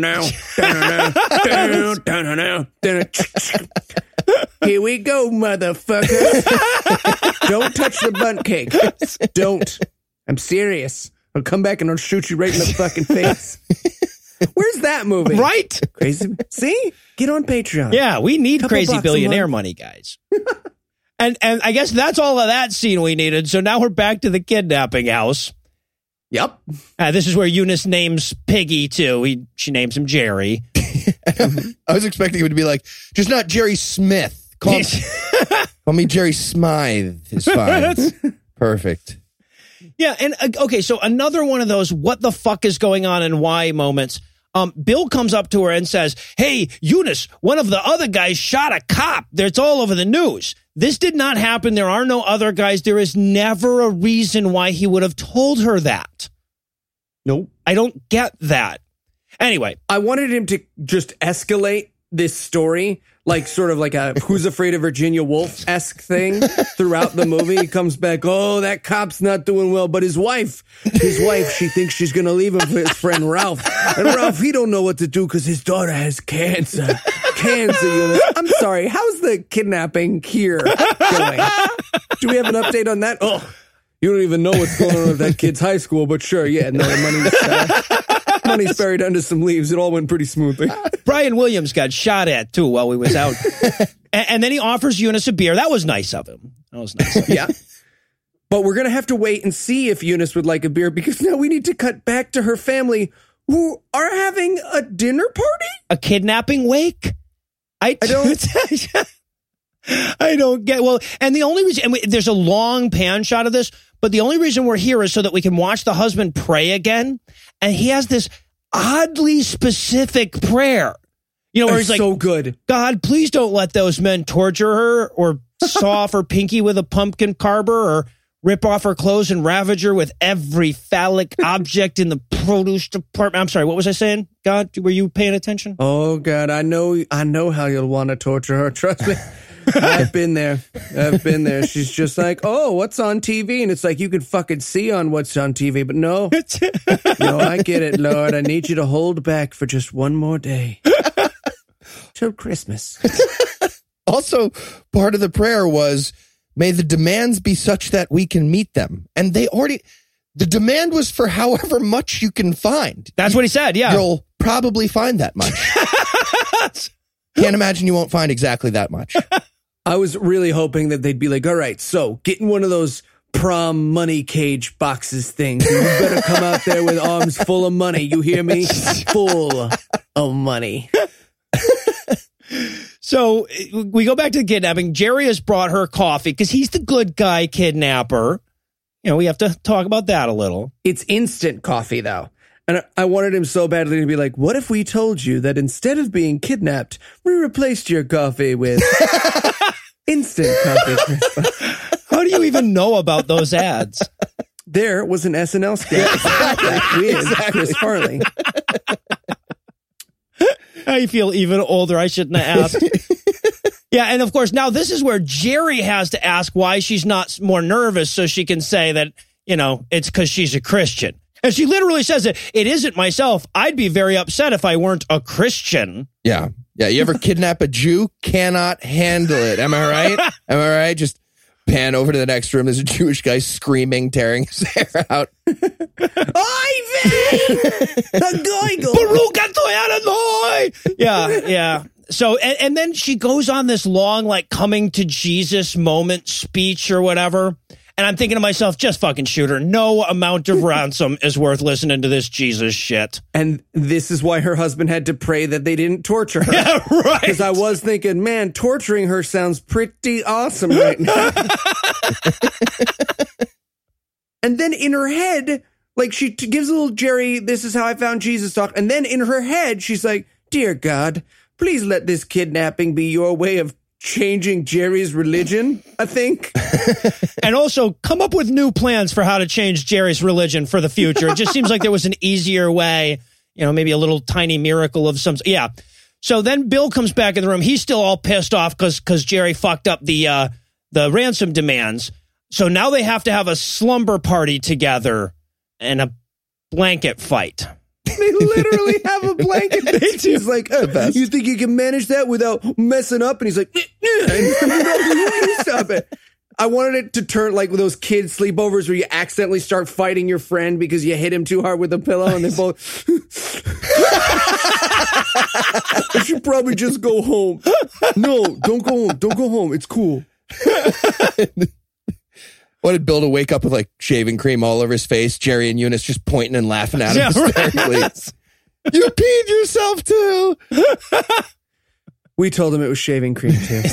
Here we go, motherfucker. Don't touch the bundt cake. Don't. I'm serious. I'll come back and I'll shoot you right in the fucking face. Where's that movie? Right? Crazy. See? Get on Patreon. Yeah, we need crazy billionaire money, guys. And I guess that's all of that scene we needed. So now we're back to the kidnapping house. Yep. This is where Eunice names Piggy, too. She names him Jerry. I was expecting it to be like, just not Jerry Smith. Call me Jerry Smythe. It's fine. Perfect. Yeah, and okay, so another one of those what the fuck is going on and why moments. Bill comes up to her and says, hey, Eunice, one of the other guys shot a cop. It's all over the news. This did not happen. There are no other guys. There is never a reason why he would have told her that. Nope. I don't get that. Anyway. I wanted him to just escalate this story, like sort of like a Who's Afraid of Virginia Woolf-esque thing throughout the movie. He comes back, oh, that cop's not doing well, but his wife, she thinks she's going to leave him for his friend Ralph. And Ralph, he don't know what to do because his daughter has cancer. I'm sorry, how's the kidnapping here going? Do we have an update on that? Oh, you don't even know what's going on with that kid's high school, but sure, yeah, no, money's buried under some leaves. It all went pretty smoothly. Brian Williams got shot at, too, while he was out. and then he offers Eunice a beer. That was nice of him. Yeah. But we're going to have to wait and see if Eunice would like a beer, because now we need to cut back to her family, who are having a dinner party? A kidnapping wake? I don't get, well, and the only reason, and there's a long pan shot of this, but the only reason we're here is so that we can watch the husband pray again. And he has this oddly specific prayer, where he's like, so good. God, please don't let those men torture her or saw off her pinky with a pumpkin carver or rip off her clothes and ravage her with every phallic object in the produce department. I'm sorry, what was I saying? God, were you paying attention? Oh, God, I know how you'll want to torture her. Trust me. I've been there. She's just like, oh, what's on TV? And it's like, you can fucking see on what's on TV, but no. I get it, Lord. I need you to hold back for just one more day. Till Christmas. Also, part of the prayer was, may the demands be such that we can meet them. And the demand was for however much you can find. That's what he said, yeah. You'll probably find that much. Can't imagine you won't find exactly that much. I was really hoping that they'd be like, all right, so get in one of those prom money cage boxes things. You better come out there with arms full of money. You hear me? Full of money. So we go back to the kidnapping. Jerry has brought her coffee because he's the good guy kidnapper. We have to talk about that a little. It's instant coffee, though. And I wanted him so badly to be like, what if we told you that instead of being kidnapped, we replaced your coffee with instant coffee? How do you even know about those ads? There was an SNL sketch with Chris Farley. I feel even older. I shouldn't have asked. Yeah, and of course, now this is where Jerry has to ask why she's not more nervous so she can say that, it's because she's a Christian. And she literally says it isn't myself. I'd be very upset if I weren't a Christian. Yeah. Yeah. You ever kidnap a Jew? Cannot handle it. Am I right? Just pan over to the next room. There's a Jewish guy screaming, tearing his hair out. Yeah. So, and then she goes on this long, coming to Jesus moment speech or whatever. And I'm thinking to myself, just fucking shoot her. No amount of ransom is worth listening to this Jesus shit. And this is why her husband had to pray that they didn't torture her. Yeah, right. Because I was thinking, man, torturing her sounds pretty awesome right now. And then in her head, she gives a little Jerry, this is how I found Jesus talk. And then in her head, she's like, dear God, please let this kidnapping be your way of changing Jerry's religion, I think. And also come up with new plans for how to change Jerry's religion for the future. It just seems like there was an easier way, maybe a little tiny miracle of some. Yeah. So then Bill comes back in the room. He's still all pissed off because Jerry fucked up the ransom demands. So now they have to have a slumber party together and a blanket fight. They literally have a blanket. He's like, you think you can manage that without messing up? And he's like, stop it. I wanted it to turn like those kid sleepovers where you accidentally start fighting your friend because you hit him too hard with a pillow and they both... I should probably just go home. No, don't go home. Don't go home. It's cool. Wanted Bill to wake up with shaving cream all over his face. Jerry and Eunice just pointing and laughing at him hysterically. Right. You peed yourself too. We told him it was shaving cream too.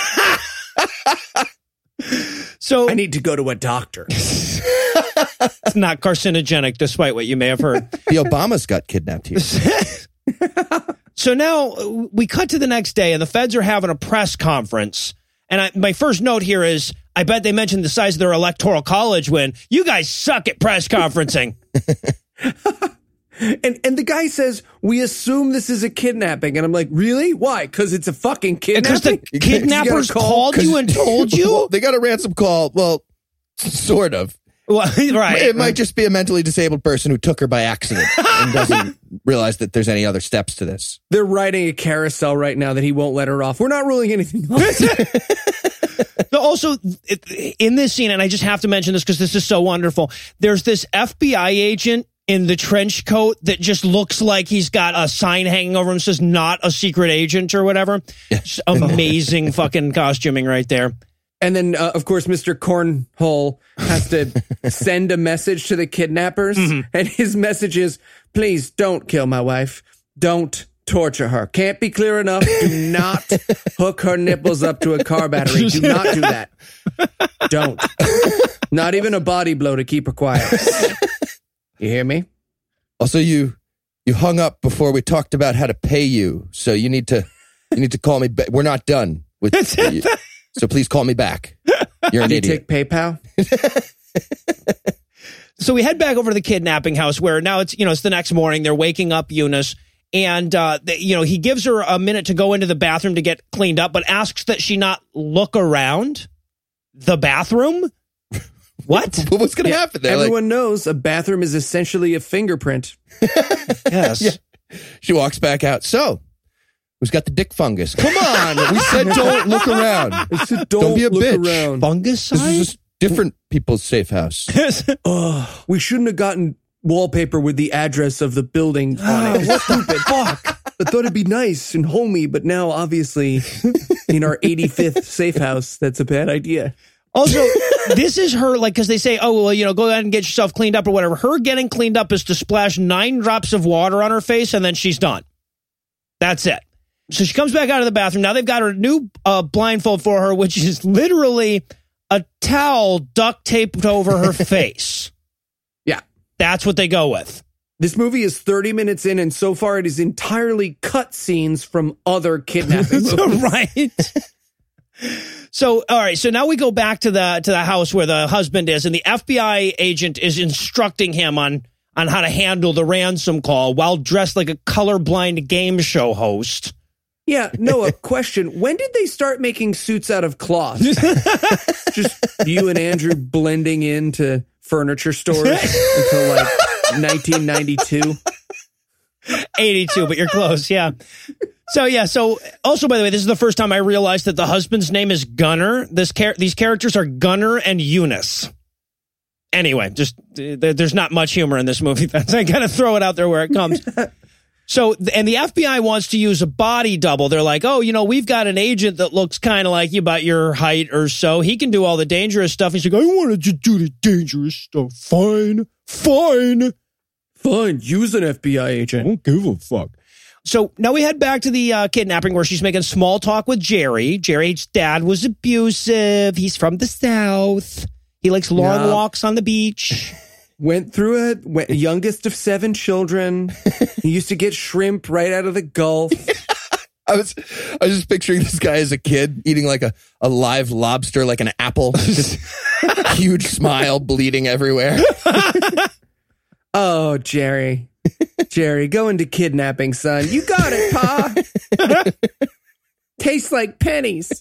So I need to go to a doctor. It's not carcinogenic, despite what you may have heard. The Obamas got kidnapped here. So now we cut to the next day, and the feds are having a press conference. And my first note here is, I bet they mentioned the size of their electoral college when you guys suck at press conferencing. And the guy says, we assume this is a kidnapping. And I'm like, really? Why? Because it's a fucking Because kidnapping? the kidnappers called you and told you? Well, they got a ransom call. Well, sort of. Well, right. It might just be a mentally disabled person who took her by accident and doesn't realize that there's any other steps to this. They're riding a carousel right now that he won't let her off. We're not ruling anything off. So also, in this scene, and I just have to mention this because this is so wonderful, there's this FBI agent in the trench coat that just looks like he's got a sign hanging over him that says not a secret agent or whatever. Just amazing fucking costuming right there. And then, of course, Mr. Cornhole has to send a message to the kidnappers. And his message is, please don't kill my wife. Don't torture her. Can't be clear enough. Do not hook her nipples up to a car battery. Do not do that. Don't. Not even a body blow to keep her quiet. You hear me? Also, you hung up before we talked about how to pay you, so you need to call me back. We're not done with you, so please call me back. You're an Do you idiot. take PayPal? So we head back over to the kidnapping house where now it's the next morning. They're waking up Eunice, and he gives her a minute to go into the bathroom to get cleaned up, but asks that she not look around the bathroom. What? What's going to happen there? Everyone knows a bathroom is essentially a fingerprint. Yes. Yeah. She walks back out. So, who's got the dick fungus? Come on. We said don't look around. I said Don't be a look bitch. around. Fungus This is just different people's safe house. We shouldn't have gotten wallpaper with the address of the building on it. Stupid. Fuck. I thought it'd be nice and homey, but now obviously in our 85th safe house, that's a bad idea. Also, this is her, because they say, oh, well, go ahead and get yourself cleaned up or whatever. Her getting cleaned up is to splash 9 drops of water on her face, and then she's done. That's it. So she comes back out of the bathroom. Now they've got her new blindfold for her, which is literally a towel duct taped over her face. Yeah. That's what they go with. This movie is 30 minutes in, and so far it is entirely cut scenes from other kidnapping movies. Right. So, all right. So now we go back to the house where the husband is, and the FBI agent is instructing him on how to handle the ransom call while dressed like a colorblind game show host. Yeah, Noah, question. When did they start making suits out of cloth? Just you and Andrew blending into furniture stores until 1992? 82, but you're close. Yeah. So also, by the way, this is the first time I realized that the husband's name is Gunner. These characters are Gunner and Eunice. Anyway, just there's not much humor in this movie. I gotta throw it out there where it comes. So, and the FBI wants to use a body double. They're like, oh, we've got an agent that looks kind of like you, about your height or so. He can do all the dangerous stuff. He's like, I wanted to do the dangerous stuff. Fine. Use an FBI agent. I don't give a fuck. So now we head back to the kidnapping where she's making small talk with Jerry. Jerry's dad was abusive. He's from the South. He likes long walks on the beach. Went through a youngest of 7 children. He used to get shrimp right out of the Gulf. I was just picturing this guy as a kid eating like a live lobster, like an apple. Just huge smile, bleeding everywhere. Oh, Jerry, go into kidnapping, son. You got it, Pa. Tastes like pennies.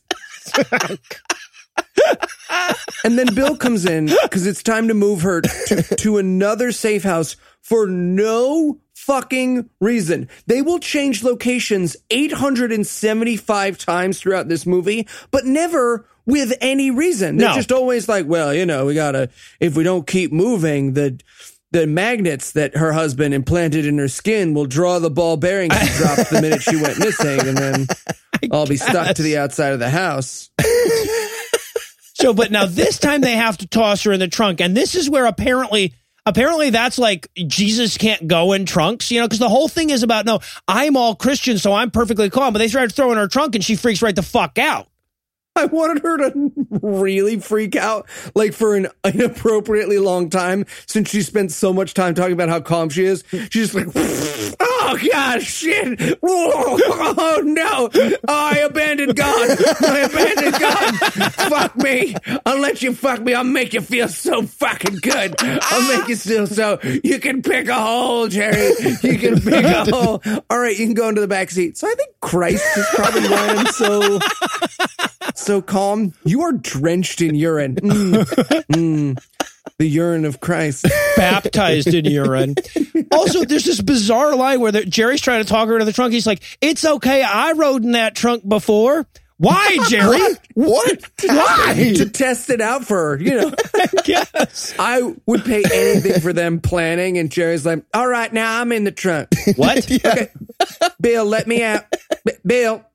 And then Bill comes in because it's time to move her to another safe house for no fucking reason. They will change locations 875 times throughout this movie, but never with any reason. They're just always like, well, we gotta, if we don't keep moving, the magnets that her husband implanted in her skin will draw the ball bearings she dropped the minute she went missing, and then I'll be stuck to the outside of the house. So, but now this time they have to toss her in the trunk, and this is where apparently that's like Jesus can't go in trunks, because the whole thing is about, no, I'm all Christian, so I'm perfectly calm, but they started throwing her trunk, and she freaks right the fuck out. I wanted her to really freak out, like for an inappropriately long time, since she spent so much time talking about how calm she is. She's just like, oh God, shit! Oh no! Oh, I abandoned God! I abandoned God! Fuck me! I'll let you fuck me. I'll make you feel so fucking good. I'll make you feel so you can pick a hole, Jerry. You can pick a hole. All right, you can go into the back seat. So I think Christ is probably why I'm so calm. You are drenched in urine. The urine of Christ. Baptized in urine. Also, there's this bizarre line where Jerry's trying to talk her into the trunk. He's like, it's okay. I rode in that trunk before. Why, Jerry? What? Why? To test it out for her, you know. Yes. I would pay anything for them planning, and Jerry's like, all right, now I'm in the trunk. What? Okay. Bill, let me out. Bill.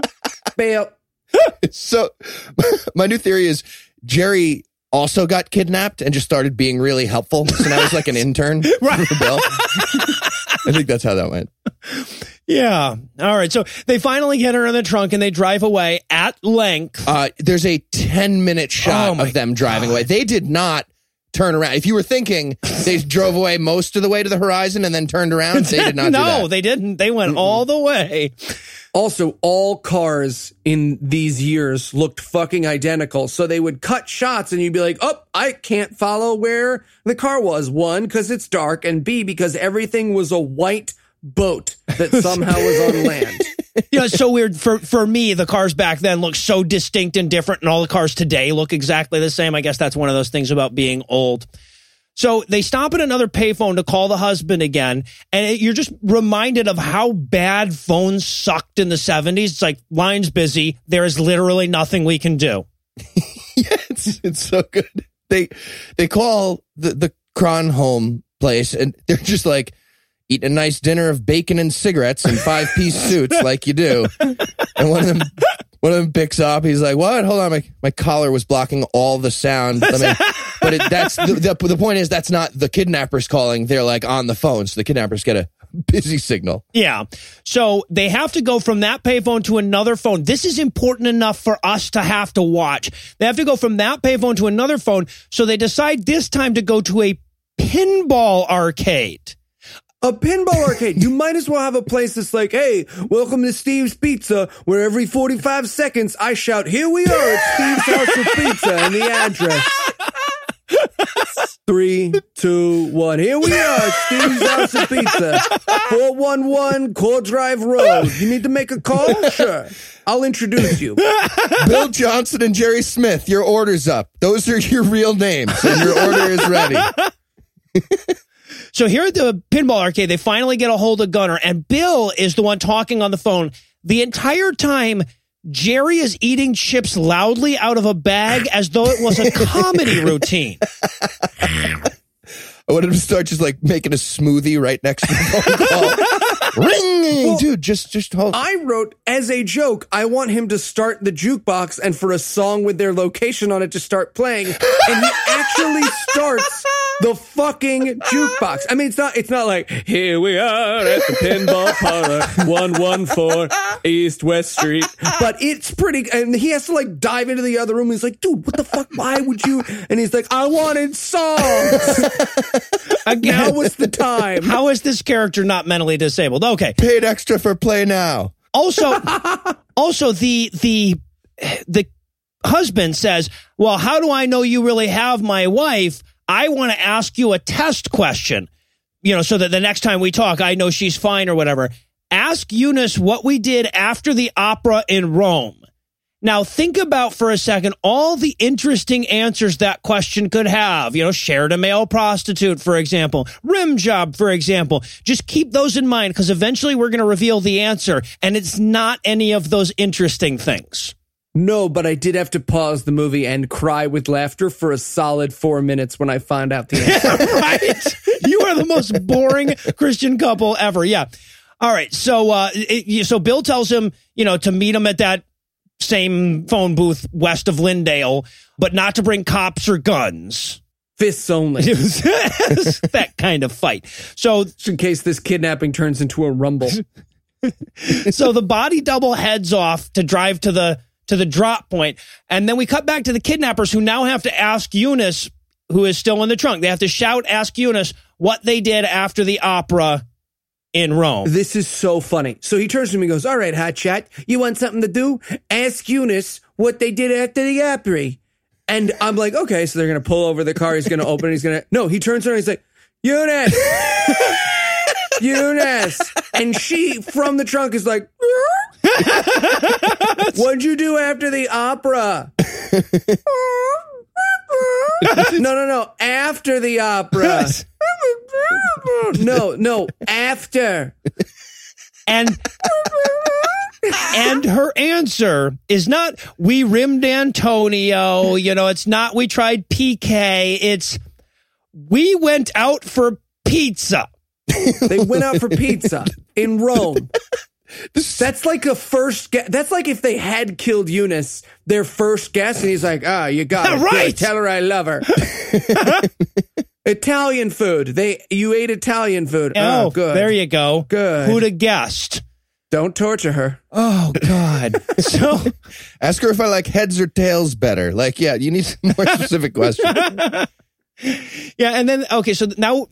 So my new theory is Jerry also got kidnapped and just started being really helpful. So now he's like an intern for Bill. I think that's how that went. Yeah. All right. So they finally get her in the trunk and they drive away at length. There's a 10-minute shot of them driving away. They did not turn around. If you were thinking they drove away most of the way to the horizon and then turned around, they did not do that. No, they didn't. They went all the way. Also, all cars in these years looked fucking identical. So they would cut shots and you'd be like, oh, I can't follow where the car was. One, because it's dark, and B, because everything was a white boat that somehow was on land. You know, it's so weird. For me, the cars back then looked so distinct and different, and all the cars today look exactly the same. I guess that's one of those things about being old. So they stop at another payphone to call the husband again, and you're just reminded of how bad phones sucked in the 70s. It's like, line's busy. There is literally nothing we can do. Yeah, it's so good. They call the Kronholm place, and they're just like, eating a nice dinner of bacon and cigarettes and 5-piece suits like you do. And one of them picks up. He's like, what? Hold on. My collar was blocking all the sound. But that's the point is that's not the kidnappers calling. They're like on the phone. So the kidnappers get a busy signal. Yeah. So they have to go from that payphone to another phone. This is important enough for us to have to watch. They have to go from that payphone to another phone. So they decide this time to go to a pinball arcade. A pinball arcade. You might as well have a place that's like, hey, welcome to Steve's Pizza, where every 45 seconds I shout, here we are at Steve's House of Pizza, and the address. 3, 2, 1. Here we are at Steve's House of Pizza, 411 Core Drive Road. You need to make a call? Sure. I'll introduce you. Bill Johnson and Jerry Smith, your order's up. Those are your real names, and your order is ready. So here at the pinball arcade, they finally get a hold of Gunnar, and Bill is the one talking on the phone. The entire time, Jerry is eating chips loudly out of a bag as though it was a comedy routine. I wanted him to start just like making a smoothie right next to the phone call. Ring! Well, dude, just hold. I wrote, as a joke, I want him to start the jukebox and for a song with their location on it to start playing. And he actually starts the fucking jukebox. I mean, it's not like, here we are at the pinball parlor, 114 East West Street. But it's pretty, and he has to like dive into the other room. He's like, dude, what the fuck? Why would you? And he's like, I wanted songs. Again, Now was the time. how is this character not mentally disabled? Okay. Paid extra for play now. Also, the husband says, well, how do I know you really have my wife? I want to ask you a test question, you know, so that the next time we talk, I know she's fine or whatever. Ask Eunice what we did after the opera in Rome. Now, think about for a second all the interesting answers that question could have. You know, shared a male prostitute, for example. Rim job, for example. Just keep those in mind because eventually we're going to reveal the answer, and it's not any of those interesting things. No, but I did have to pause the movie and cry with laughter for a solid 4 minutes when I found out the answer. Right? You are the most boring Christian couple ever. Yeah. All right. So, so Bill tells him, you know, to meet him at that same phone booth west of Lindale, but not to bring cops or guns. Fists only. It was that kind of fight. So, Just in case this kidnapping turns into a rumble. so the body double heads off to drive to the to the drop point. And then we cut back to the kidnappers who now have to ask Eunice, who is still in the trunk. They have to ask Eunice what they did after the opera in Rome. This is so funny. So he turns to me and goes, all right, hotshot, you want something to do? Ask Eunice what they did after the opera. And I'm like, okay, so they're going to pull over the car. He's going to open it. No, he turns around and he's like, Eunice, Eunice. And she, from the trunk, is like, what'd you do after the opera? No. After the opera. No. After. And her answer is not, we rimmed Antonio. It's not, we tried PK. It's, we went out for pizza. They went out for pizza in Rome. That's like a first guess. That's like if they had killed Eunice, their first guess, and he's like, you got it. Right. Good. Tell her I love her. Italian food. You ate Italian food. Oh, good. There you go. Good. Who'd have guessed? Don't torture her. Oh, God. So ask her if I like heads or tails better. Like, yeah, you need some more specific questions. Yeah, and then, okay, so now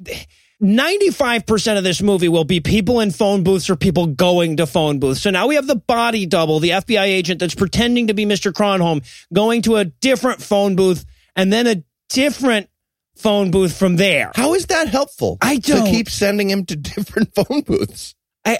95% of this movie will be people in phone booths or people going to phone booths. So now we have the body double, the FBI agent that's pretending to be Mr. Cronholm, going to a different phone booth and then a different phone booth from there. How is that helpful? I don't. To keep sending him to different phone booths.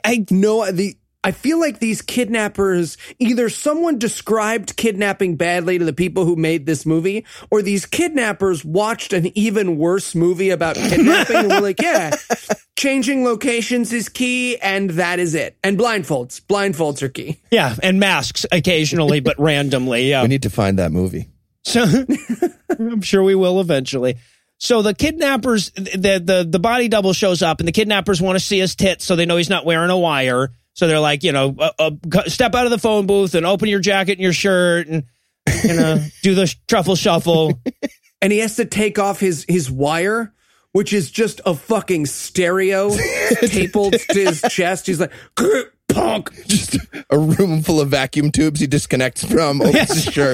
I feel like these kidnappers, either someone described kidnapping badly to the people who made this movie, or these kidnappers watched an even worse movie about kidnapping and were like, yeah, changing locations is key, and that is it. And blindfolds. Blindfolds are key. Yeah, and masks occasionally, but randomly. Yeah. We need to find that movie. So I'm sure we will eventually. So the kidnappers, the body double shows up, and the kidnappers want to see his tits, so they know he's not wearing a wire. So they're like, step out of the phone booth and open your jacket and your shirt and, do the truffle shuffle. And he has to take off his wire, which is just a fucking stereo stapled to his chest. He's like, punk. Just a room full of vacuum tubes he disconnects from, opens his shirt.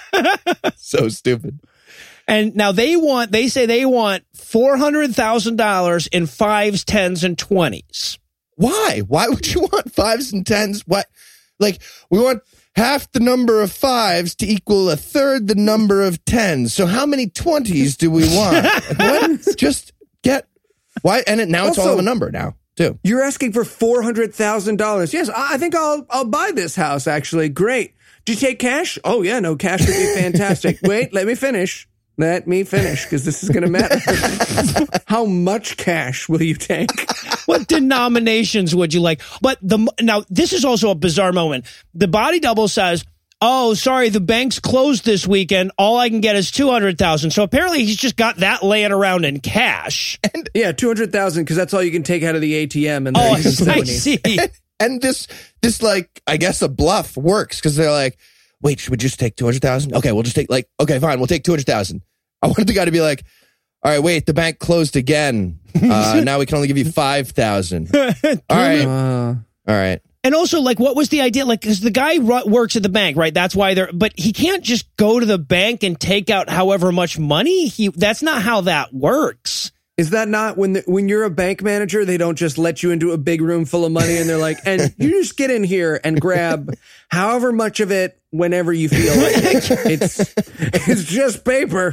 So stupid. And now they say they want $400,000 in 5s, 10s, and 20s. Why? Why would you want 5s and 10s? What? Like, we want half the number of 5s to equal a third the number of 10s. So how many 20s do we want? What? Just get... Why? And now it's all of a number now, too. You're asking for $400,000. Yes, I think I'll buy this house, actually. Great. Do you take cash? Oh, yeah, no, cash would be fantastic. Wait, let me finish. Let me finish, because this is going to matter. How much cash will you take? What denominations would you like? But now, this is also a bizarre moment. The body double says, oh, sorry, the bank's closed this weekend. All I can get is $200,000. So apparently he's just got that laying around in cash. And yeah, $200,000, because that's all you can take out of the ATM. And I see. And this like, I guess a bluff works, because they're like, wait, should we just take 200,000? Okay, we'll just take okay, fine, we'll take 200,000. I wanted the guy to be like, all right, wait, the bank closed again. Now we can only give you 5,000. All right. All right. And also, like, what was the idea? Like, because the guy works at the bank, right? That's why but he can't just go to the bank and take out however much money. That's not how that works. Is that not when you're a bank manager, they don't just let you into a big room full of money and they're like, and you just get in here and grab however much of it whenever you feel like it. It's just paper.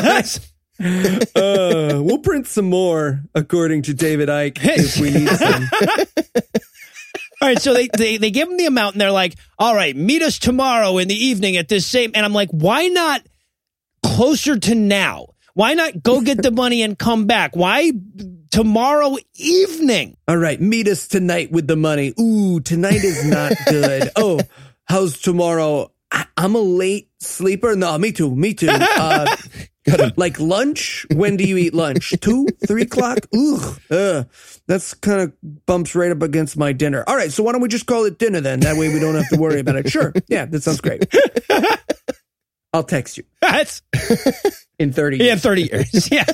We'll print some more, according to David Icke, if we need some. All right, so they give him the amount and they're like, all right, meet us tomorrow in the evening at this same. And I'm like, why not closer to now? Why not go get the money and come back? Why tomorrow evening? All right, meet us tonight with the money. Ooh, tonight is not good. Oh, how's tomorrow? I'm a late sleeper. No, me too. Like lunch? When do you eat lunch? 2, 3 o'clock? Ooh, that's kind of bumps right up against my dinner. All right, so why don't we just call it dinner then? That way we don't have to worry about it. Sure. Yeah, that sounds great. I'll text you. That's in 30 years. Yeah, 30 years. Yeah.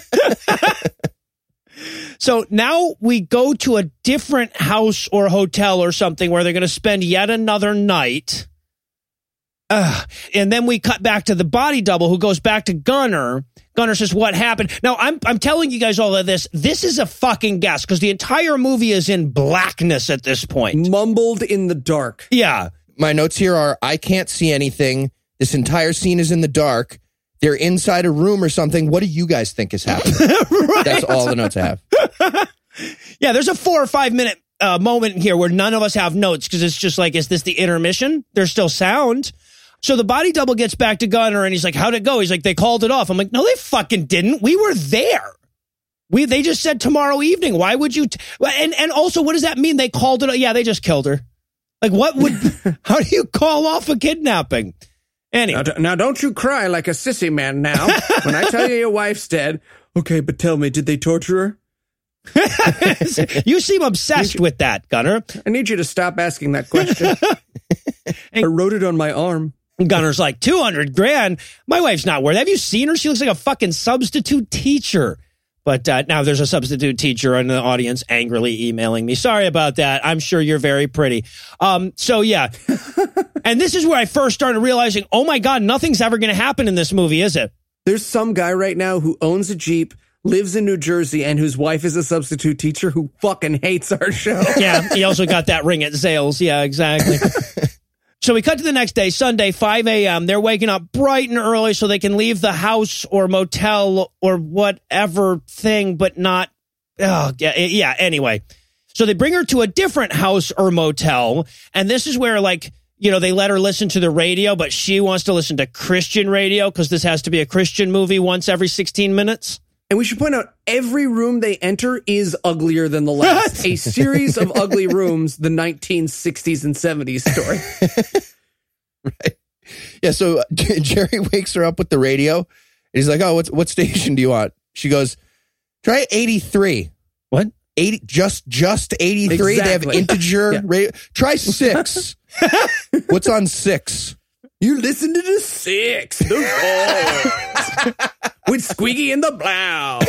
So now we go to a different house or hotel or something where they're going to spend yet another night. And then we cut back to the body double who goes back to Gunnar. Gunnar says, what happened? Now, I'm telling you guys all of this. This is a fucking guess because the entire movie is in blackness at this point. Mumbled in the dark. Yeah. My notes here are, I can't see anything. This entire scene is in the dark. They're inside a room or something. What do you guys think is happening? Right. That's all the notes I have. Yeah, there's a 4 or 5 minute moment here where none of us have notes because it's just like, is this the intermission? There's still sound. So the body double gets back to Gunnar and he's like, how'd it go? He's like, they called it off. I'm like, no, they fucking didn't. We were there. They just said tomorrow evening. Why would you? And also, what does that mean? They called it. Yeah, they just killed her. Like, what would, how do you call off a kidnapping? Anyway. Now, don't you cry like a sissy man now. When I tell you your wife's dead. Okay, but tell me, did they torture her? You seem obsessed with that, Gunnar. I need you to stop asking that question. I wrote it on my arm. Gunnar's like, 200 grand? My wife's not worth it. Have you seen her? She looks like a fucking substitute teacher. But now there's a substitute teacher in the audience angrily emailing me. Sorry about that. I'm sure you're very pretty. So, yeah. And this is where I first started realizing, oh, my God, nothing's ever going to happen in this movie, is it? There's some guy right now who owns a Jeep, lives in New Jersey, and whose wife is a substitute teacher who fucking hates our show. Yeah, he also got that ring at Zales. Yeah, exactly. So we cut to the next day, Sunday, 5 a.m. They're waking up bright and early so they can leave the house or motel or whatever thing, but not... Oh, yeah, anyway. So they bring her to a different house or motel, and this is where, like, you know, they let her listen to the radio, but she wants to listen to Christian radio because this has to be a Christian movie once every 16 minutes. And we should point out, every room they enter is uglier than the last. A series of ugly rooms, the 1960s and 70s story. Right. Yeah, so Jerry wakes her up with the radio. And he's like, oh, what station do you want? She goes, try 83. What? 80, just 83? Exactly. They have integer radio. Try 6. What's on 6? You listen to the 6. The 4. With Squeaky and the Blow.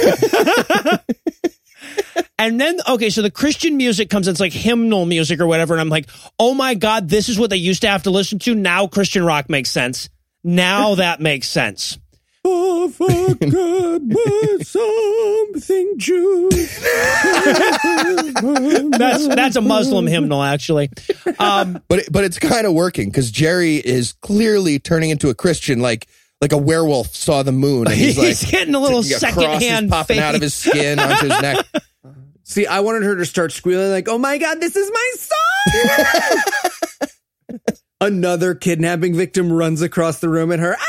And then, okay, so the Christian music comes in, it's like hymnal music or whatever, and I'm like, oh my God, this is what they used to have to listen to? Now Christian rock makes sense. Now that makes sense. Oh, fuck God, but something Jews. That's a Muslim hymnal, actually. But it's kind of working because Jerry is clearly turning into a Christian, like a werewolf saw the moon. And he's like, getting a little secondhand popping faith out of his skin onto his neck. See, I wanted her to start squealing like, oh my God, this is my son. Another kidnapping victim runs across the room at her.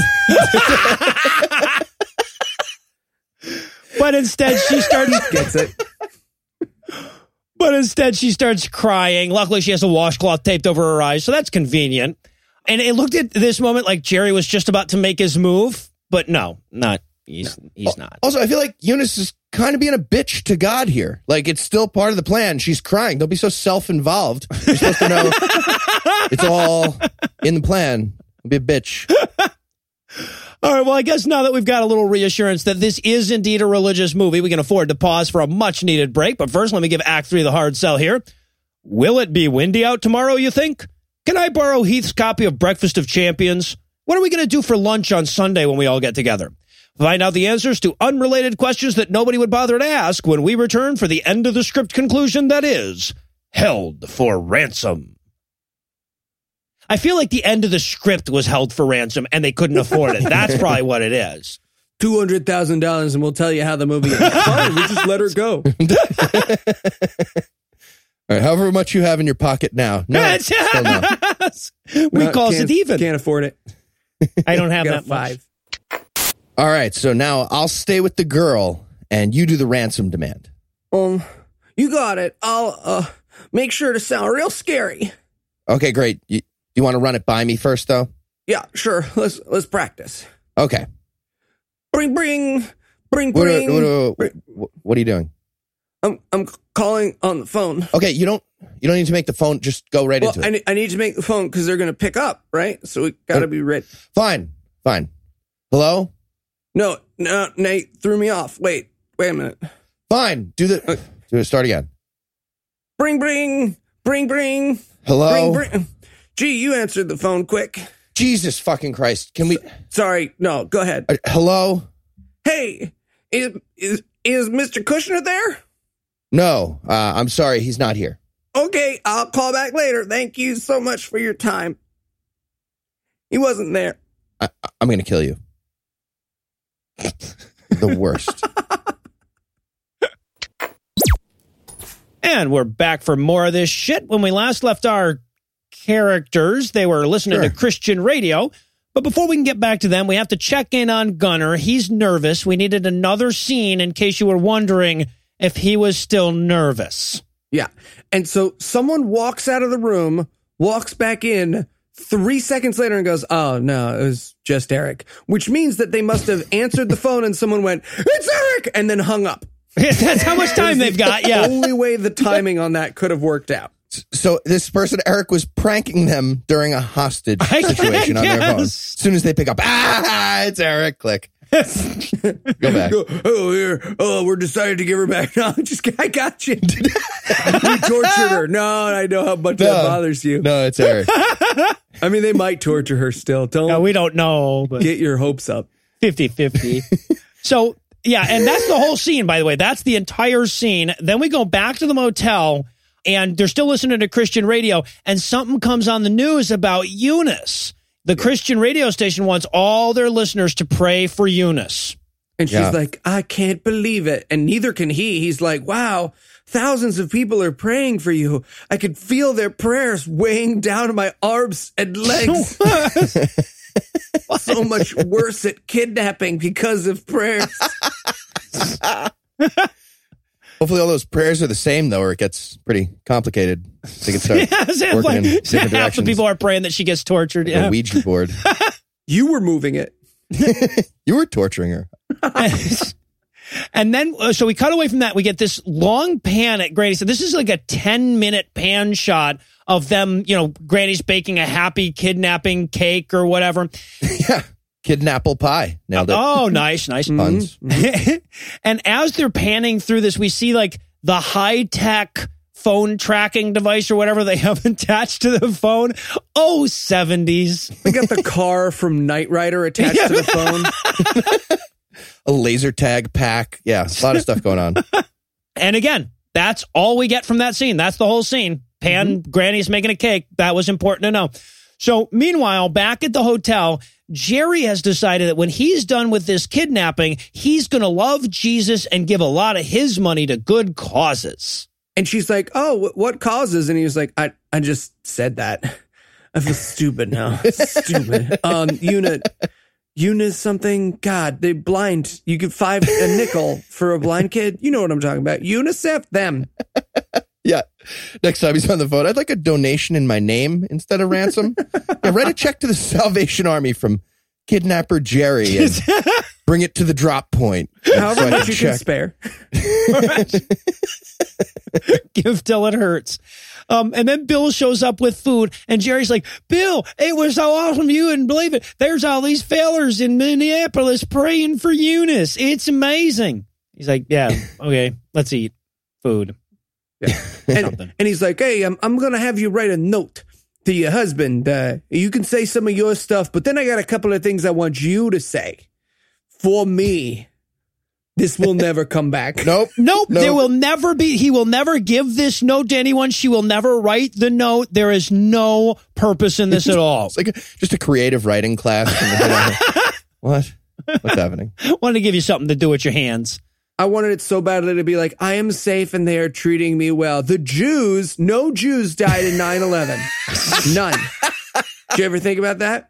But instead she starts Gets it. But instead she starts crying. Luckily she has a washcloth taped over her eyes, so that's convenient. And it looked at this moment like Jerry was just about to make his move, but no, he's not. Also, I feel like Eunice is kind of being a bitch to God here. Like, it's still part of the plan. She's crying. Don't be so self-involved. You're supposed to know it's all in the plan. Don't be a bitch. All right, well, I guess now that we've got a little reassurance that this is indeed a religious movie, we can afford to pause for a much-needed break. But first, let me give Act 3 the hard sell here. Will it be windy out tomorrow, you think? Can I borrow Heath's copy of Breakfast of Champions? What are we going to do for lunch on Sunday when we all get together? Find out the answers to unrelated questions that nobody would bother to ask when we return for the end of the script conclusion that is Held for Ransom. I feel like the end of the script was held for ransom and they couldn't afford it. That's probably what it is. $200,000 and we'll tell you how the movie is. Fine, we just let her go. All right, however much you have in your pocket now. No, still no. We calls it even. Can't afford it. I don't have Got that much. 5. All right, so now I'll stay with the girl and you do the ransom demand. You got it. I'll make sure to sound real scary. Okay, great. You want to run it by me first, though? Yeah, sure. Let's practice. Okay. Bring. What are you doing? I'm calling on the phone. Okay, you don't need to make the phone. Just go right into it. I need to make the phone because they're going to pick up, right? So we got to be ready. Fine. Hello? No, Nate threw me off. Wait a minute. Fine. Do it. Start again. Bring. Hello? Bring. Gee, you answered the phone quick. Jesus fucking Christ. Can we... Sorry. No, go ahead. Hello? Hey, is Mr. Kushner there? No, I'm sorry. He's not here. Okay, I'll call back later. Thank you so much for your time. He wasn't there. I'm going to kill you. The worst. And we're back for more of this shit. When we last left our characters, they were listening to Christian radio. But before we can get back to them, we have to check in on Gunnar. He's nervous. We needed another scene in case you were wondering if he was still nervous. Yeah. And so someone walks out of the room, walks back in 3 seconds later and goes, oh, no, it was just Eric, which means that they must have answered the phone and someone went, it's Eric, and then hung up. That's how much time they've got, yeah. The only way the timing on that could have worked out. So this person, Eric, was pranking them during a hostage situation on their phone. As soon as they pick up, it's Eric, click. Go back. We're decided to give her back. No, I got you. We tortured her. No, I know how much that bothers you. No, it's Eric. I mean, they might torture her still. We don't know. But get your hopes up. 50-50. So, yeah, and that's the whole scene, by the way. That's the entire scene. Then we go back to the motel, and they're still listening to Christian radio, and something comes on the news about Eunice. The Christian radio station wants all their listeners to pray for Eunice. And she's like, I can't believe it. And neither can he. He's like, wow, thousands of people are praying for you. I could feel their prayers weighing down on my arms and legs. So much worse at kidnapping because of prayers. Hopefully all those prayers are the same, though, or it gets pretty complicated. They can start working in different half directions. the people are praying that she gets tortured. Like a Ouija board. You were moving it. You were torturing her. And then, so we cut away from that. We get this long pan at Granny. So this is like a 10-minute pan shot of them, Granny's baking a happy kidnapping cake or whatever. Yeah. Kidnapple pie. Nailed it. Oh, nice. Puns. And as they're panning through this, we see like the high-tech phone tracking device or whatever they have attached to the phone. Oh, 70s. They got the car from Knight Rider attached to the phone. A laser tag pack. Yeah, a lot of stuff going on. And again, that's all we get from that scene. That's the whole scene. Granny's making a cake. That was important to know. So meanwhile, back at the hotel, Jerry has decided that when he's done with this kidnapping, he's going to love Jesus and give a lot of his money to good causes. And she's like, oh, what causes? And he was like, I just said that. I feel stupid now. Stupid. Eunice something. God, they blind. You give a nickel for a blind kid. You know what I'm talking about. UNICEF, them. Yeah. Next time he's on the phone, I'd like a donation in my name instead of ransom. Yeah, write a check to the Salvation Army from Kidnapper Jerry and bring it to the drop point. However much you can spare. Give till it hurts. And then Bill shows up with food, and Jerry's like, Bill, it was so awesome. You wouldn't believe it. There's all these fellers in Minneapolis praying for Eunice. It's amazing. He's like, yeah, okay, let's eat food. Yeah. And he's like, hey, I'm going to have you write a note to your husband. You can say some of your stuff, but then I got a couple of things I want you to say for me. This will never come back. Nope. There will never be. He will never give this note to anyone. She will never write the note. There is no purpose in this at all. It's like just a creative writing class. What? What's happening? Wanted to give you something to do with your hands. I wanted it so badly to be like, I am safe and they are treating me well. No Jews died in 9/11. None. Did you ever think about that?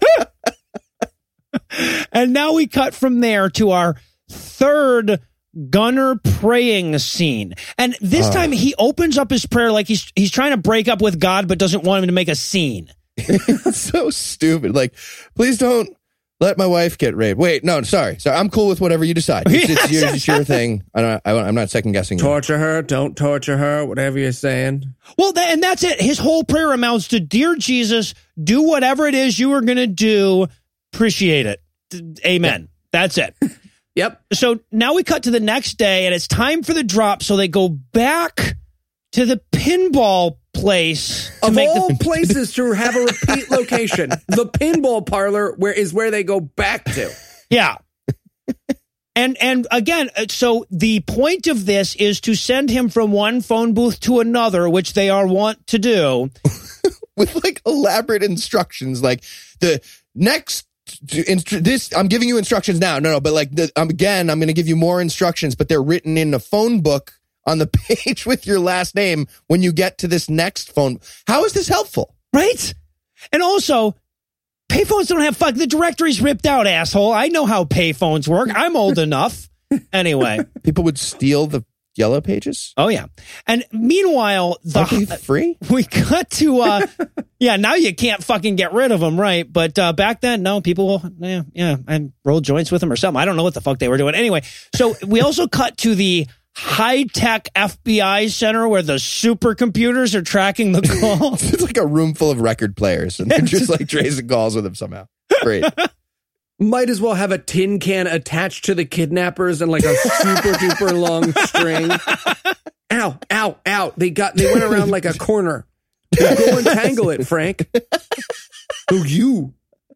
And now we cut from there to our third Gunnar praying scene. And this time he opens up his prayer like he's trying to break up with God, but doesn't want him to make a scene. It's so stupid. Like, please don't let my wife get raped. Wait, no, sorry. I'm cool with whatever you decide. It's your thing. I'm not second guessing you. Torture her, don't torture her, whatever you're saying. Well, and that's it. His whole prayer amounts to, Dear Jesus, do whatever it is you are going to do. Appreciate it. Amen. Yeah. That's it. Yep. So now we cut to the next day, and it's time for the drop. So they go back to the pinball place to Of make all places to have a repeat location, the pinball parlor is where they go back to. Yeah. And again, so the point of this is to send him from one phone booth to another, which they are wont to do. With like elaborate instructions, like the next this, I'm giving you instructions now. No, but like I'm going to give you more instructions, but they're written in a phone book on the page with your last name when you get to this next phone. How is this helpful? Right? And also, payphones don't have the directory's ripped out, asshole. I know how payphones work. I'm old enough. Anyway. People would steal the yellow pages? Oh, yeah. And meanwhile, Are they free? We got to, yeah, now you can't fucking get rid of them, right? But back then, no, people, and rolled joints with them or something. I don't know what the fuck they were doing. Anyway, so we also cut to the high-tech FBI center where the supercomputers are tracking the calls. It's like a room full of record players, and they're just like tracing calls with them somehow. Great. Might as well have a tin can attached to the kidnappers and like a super duper long string. Ow, ow, ow. They went around like a corner. Go untangle it, Frank. Oh, you.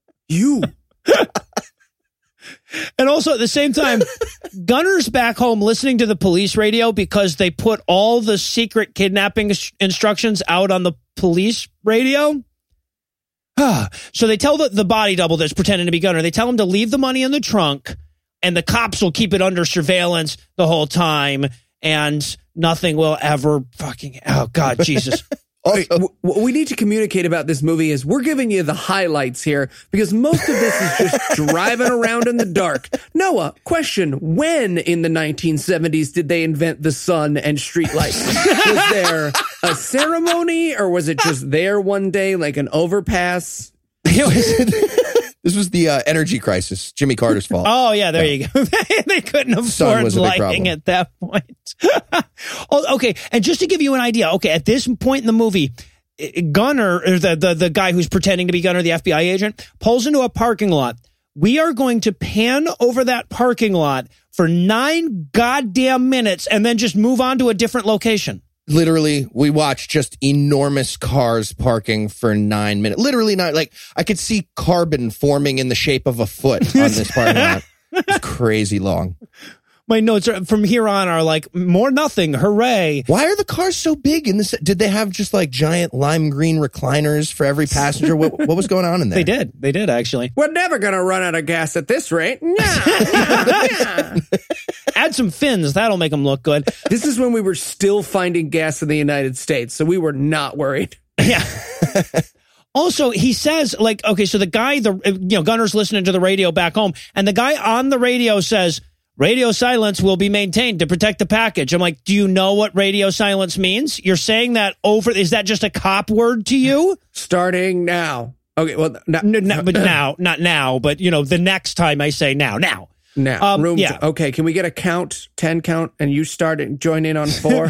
And also at the same time, Gunner's back home listening to the police radio because they put all the secret kidnapping instructions out on the police radio. So they tell the body double that's pretending to be Gunner, they tell him to leave the money in the trunk and the cops will keep it under surveillance the whole time and nothing will ever fucking, oh God, Jesus. What we need to communicate about this movie is we're giving you the highlights here because most of this is just driving around in the dark. Noah, question, when in the 1970s did they invent the sun and streetlights? Was there a ceremony or was it just there one day like an overpass? This was the energy crisis, Jimmy Carter's fault. Oh, yeah, there you go. They couldn't afford lighting at that point. Okay, and just to give you an idea, okay, at this point in the movie, Gunner, or the guy who's pretending to be Gunner, the FBI agent, pulls into a parking lot. We are going to pan over that parking lot for 9 goddamn minutes and then just move on to a different location. Literally, we watched just enormous cars parking for 9 minutes. Literally not, like, I could see carbon forming in the shape of a foot on this parking lot. It's crazy long. My notes from here on are like, more nothing, hooray. Why are the cars so big in this? Did they have just like giant lime green recliners for every passenger? What was going on in there? They did actually. We're never going to run out of gas at this rate. Yeah. Add some fins, that'll make them look good. This is when we were still finding gas in the United States, so we were not worried. Yeah. Also, he says, like, okay, so the guy, Gunner's listening to the radio back home, and the guy on the radio says, radio silence will be maintained to protect the package. I'm like, do you know what radio silence means? You're saying that is that just a cop word to you? Starting now. Okay, well, but not now, but, the next time I say now. Now. Yeah. Okay, can we get a count, 10 count, and you start and join in on 4?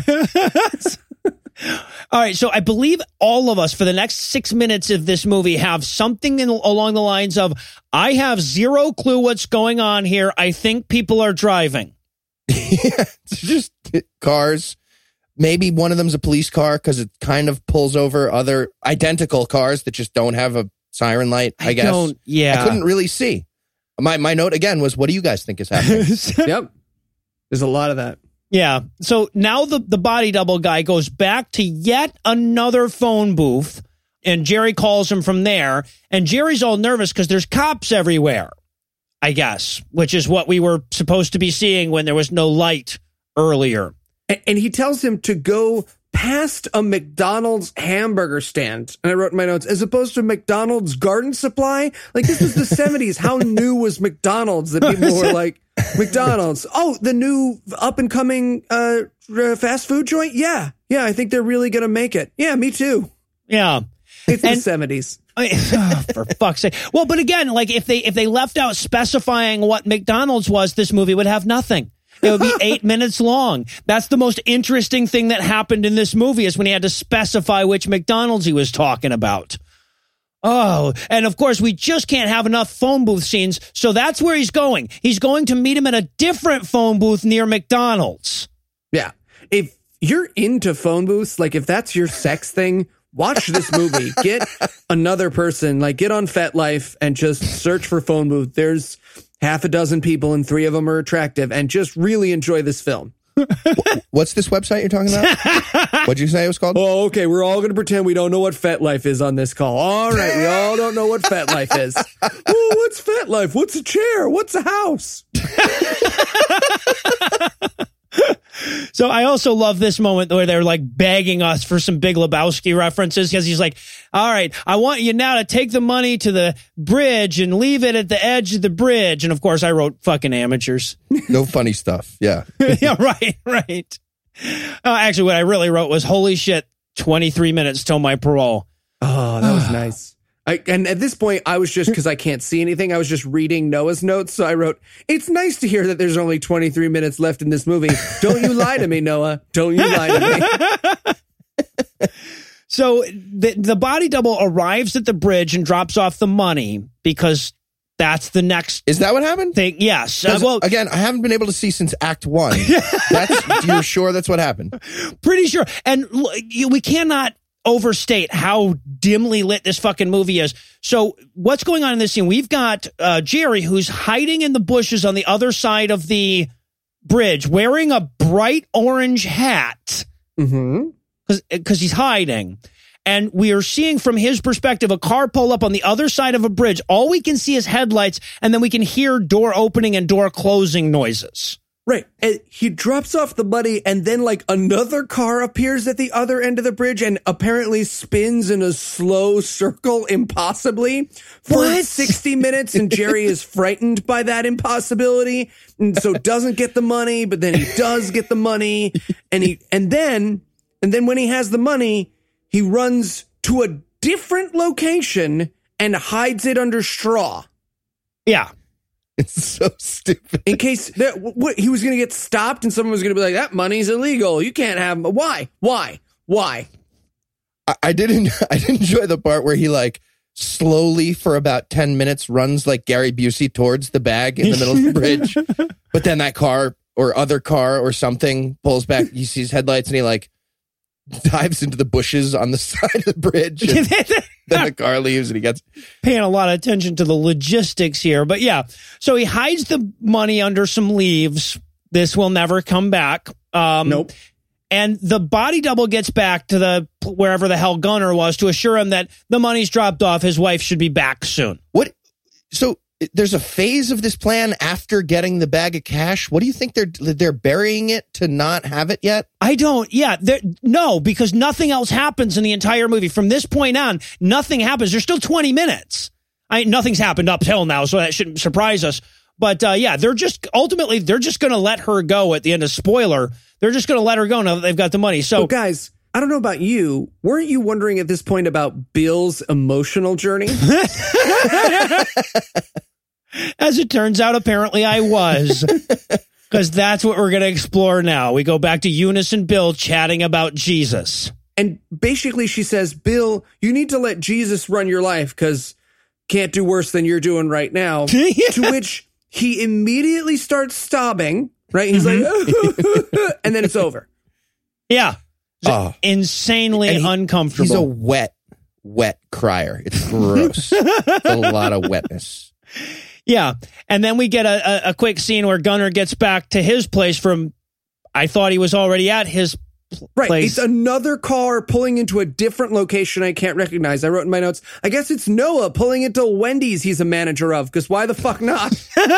All right, so I believe all of us for the next 6 minutes of this movie have something along the lines of, I have zero clue what's going on here. I think people are driving. Yeah, it's just cars. Maybe one of them's a police car because it kind of pulls over other identical cars that just don't have a siren light, I guess. I couldn't really see. My note, again, was, what do you guys think is happening? Yep. There's a lot of that. Yeah. So now the body double guy goes back to yet another phone booth, and Jerry calls him from there. And Jerry's all nervous because there's cops everywhere, I guess, which is what we were supposed to be seeing when there was no light earlier. And he tells him to go past a McDonald's hamburger stand. And I wrote in my notes, as opposed to McDonald's garden supply. Like, this was the 70s. How new was McDonald's that people were like, McDonald's? Oh, the new up and coming fast food joint? Yeah. Yeah, I think they're really going to make it. Yeah, me too. Yeah. It's the 70s. For fuck's sake. Well, but again, like if they left out specifying what McDonald's was, this movie would have nothing. It would be 8 minutes long. That's the most interesting thing that happened in this movie is when he had to specify which McDonald's he was talking about. Oh, and of course, we just can't have enough phone booth scenes, so that's where he's going. He's going to meet him at a different phone booth near McDonald's. Yeah. If you're into phone booths, like if that's your sex thing, watch this movie. Get another person, like get on FetLife and just search for phone booth. There's half a dozen people and 3 of them are attractive, and just really enjoy this film. What's this website you're talking about? What'd you say it was called? Oh, okay. We're all going to pretend we don't know what FetLife is on this call. All right. We all don't know what FetLife is. Oh, what's FetLife? What's a chair? What's a house? So I also love this moment where they're like begging us for some Big Lebowski references, because he's like, all right, I want you now to take the money to the bridge and leave it at the edge of the bridge. And of course I wrote fucking amateurs. No funny stuff. Yeah. Yeah, right. Actually, what I really wrote was, holy shit, 23 minutes till my parole. Oh, that was nice. And at this point, I was just, because I can't see anything, I was just reading Noah's notes. So I wrote, it's nice to hear that there's only 23 minutes left in this movie. Don't you lie to me, Noah. Don't you lie to me. So the body double arrives at the bridge and drops off the money, because that's the next Is that what happened? thing. Yes. Well, again, I haven't been able to see since Act 1. You're sure that's what happened? Pretty sure. And we cannot overstate how dimly lit this fucking movie is. So what's going on in this scene? We've got Jerry, who's hiding in the bushes on the other side of the bridge, wearing a bright orange hat, because he's hiding. And we are seeing from his perspective a car pull up on the other side of a bridge. All we can see is headlights, and then we can hear door opening and door closing noises. Right. And he drops off the money, and then like another car appears at the other end of the bridge and apparently spins in a slow circle impossibly for 60 minutes. And Jerry is frightened by that impossibility, and so doesn't get the money, but then he does get the money. And then when he has the money, he runs to a different location and hides it under straw. Yeah. It's so stupid. In case he was going to get stopped and someone was going to be like, that money's illegal. You can't have them. Why? I did enjoy the part where he like slowly for about 10 minutes runs like Gary Busey towards the bag in the middle of the bridge. But then that car or other car or something pulls back. He sees headlights and he like dives into the bushes on the side of the bridge. And then the car leaves and he gets paying a lot of attention to the logistics here. But yeah, so he hides the money under some leaves. This will never come back. Nope. And the body double gets back to wherever the hell Gunnar was to assure him that the money's dropped off. His wife should be back soon. What? So there's a phase of this plan after getting the bag of cash. What do you think they're burying it to not have it yet? I don't. Yeah. No, because nothing else happens in the entire movie. From this point on, nothing happens. There's still 20 minutes. Nothing's happened up till now, so that shouldn't surprise us. But yeah, they're just going to let her go at the end of spoiler. They're just going to let her go now that they've got the money. So guys, I don't know about you. Weren't you wondering at this point about Bill's emotional journey? As it turns out, apparently I was, because that's what we're going to explore now. We go back to Eunice and Bill chatting about Jesus. And basically she says, Bill, you need to let Jesus run your life because can't do worse than you're doing right now. Yeah. To which he immediately starts sobbing, right? He's like, and then it's over. Yeah. Insanely uncomfortable. He's a wet crier. It's gross. It's a lot of wetness. Yeah. And then we get a quick scene where Gunnar gets back to his place from, I thought he was already at his right. place. It's another car pulling into a different location I can't recognize. I wrote in my notes, I guess it's Noah pulling into Wendy's he's a manager of, because why the fuck not?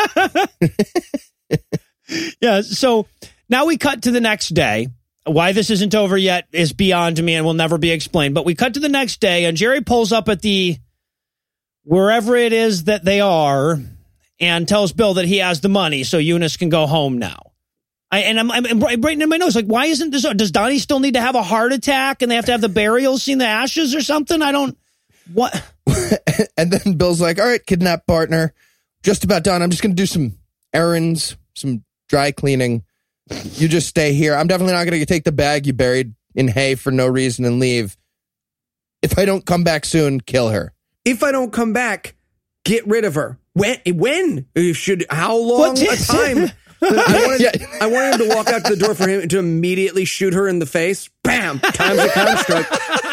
Yeah. So now we cut to the next day. Why this isn't over yet is beyond me and will never be explained. But we cut to the next day and Jerry pulls up at wherever it is that they are and tells Bill that he has the money so Eunice can go home now. I'm writing in my notes, like, why isn't this? Does Donnie still need to have a heart attack and they have to have the burial scene, the ashes or something? What? And then Bill's like, all right, kidnap partner, just about done. I'm just going to do some errands, some dry cleaning. You just stay here. I'm definitely not going to take the bag you buried in hay for no reason and leave. If I don't come back soon, kill her. If I don't come back, get rid of her. When? How long a time? I wanted him to walk out to the door for him to immediately shoot her in the face. Bam! Time's a construct.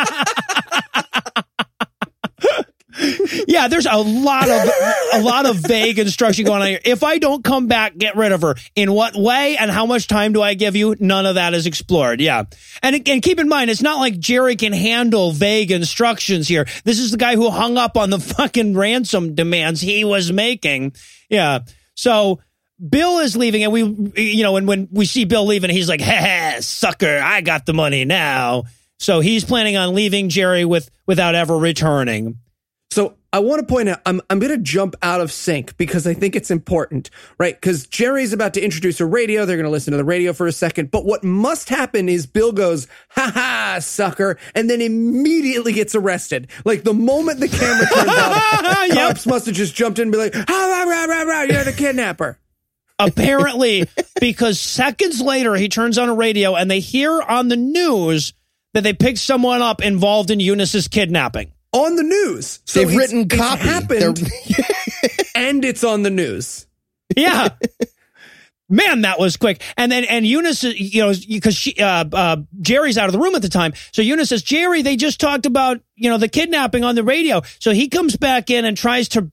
Yeah, there's a lot of vague instruction going on here. If I don't come back, get rid of her. In what way and how much time do I give you? None of that is explored. Yeah. And keep in mind, it's not like Jerry can handle vague instructions here. This is the guy who hung up on the fucking ransom demands he was making. Yeah. So Bill is leaving, and when we see Bill leaving, he's like, "Hey, sucker, I got the money now." So he's planning on leaving Jerry without ever returning. So I want to point out, I'm going to jump out of sync because I think it's important, right? Because Jerry's about to introduce a radio. They're going to listen to the radio for a second. But what must happen is Bill goes, "Ha ha, sucker," and then immediately gets arrested. Like the moment the camera turns off, cops must have just jumped in and be like, "You're the kidnapper." Apparently, because seconds later, he turns on a radio and they hear on the news that they picked someone up involved in Eunice's kidnapping. On the news. So they've written copy. It's happened, and it's on the news. Yeah. Man, that was quick. And Eunice, because Jerry's out of the room at the time. So Eunice says, "Jerry, they just talked about, the kidnapping on the radio." So he comes back in and tries to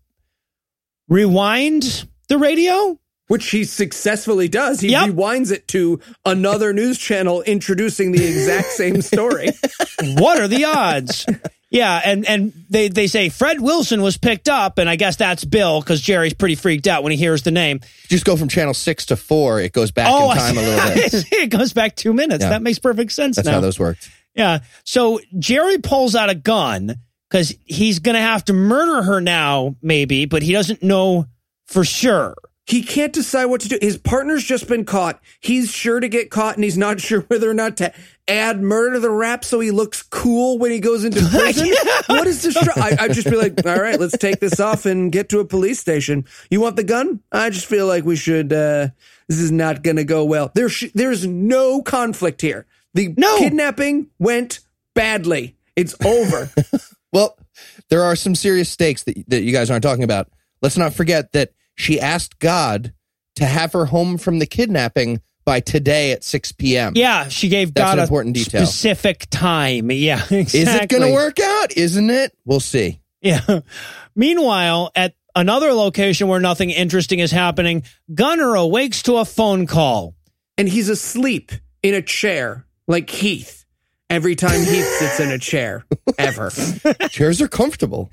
rewind the radio. Which he successfully does. He rewinds it to another news channel introducing the exact same story. What are the odds? Yeah, and they say Fred Wilson was picked up, and I guess that's Bill, because Jerry's pretty freaked out when he hears the name. Just go from channel 6 to 4. It goes back in time a little bit. It goes back 2 minutes. Yeah. That makes perfect sense. That's now how those worked. Yeah. So Jerry pulls out a gun because he's going to have to murder her now, maybe, but he doesn't know for sure. He can't decide what to do. His partner's just been caught. He's sure to get caught, and he's not sure whether or not to add murder to the rap so he looks cool when he goes into prison. What is this? I'd just be like, all right, let's take this off and get to a police station. You want the gun? I just feel like we should. This is not going to go well. There's no conflict here. The kidnapping went badly. It's over. Well, there are some serious stakes that you guys aren't talking about. Let's not forget that she asked God to have her home from the kidnapping by today at 6 p.m. Yeah, she gave That's God an important detail. Specific time. Yeah, exactly. Is it going to work out? Isn't it? We'll see. Yeah. Meanwhile, at another location where nothing interesting is happening, Gunnar awakes to a phone call. And he's asleep in a chair, like Heath. Every time Heath sits in a chair, ever. Chairs are comfortable.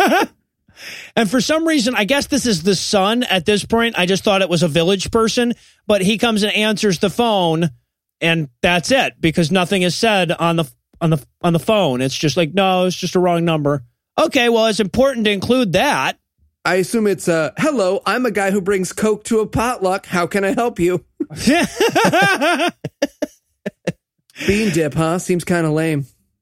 And for some reason, I guess this is the son at this point. I just thought it was a village person, but he comes and answers the phone, and that's it, because nothing is said on the phone. It's just like, no, it's just a wrong number. Okay, well, it's important to include that. I assume it's hello, I'm a guy who brings Coke to a potluck. How can I help you? Bean dip, huh? Seems kind of lame.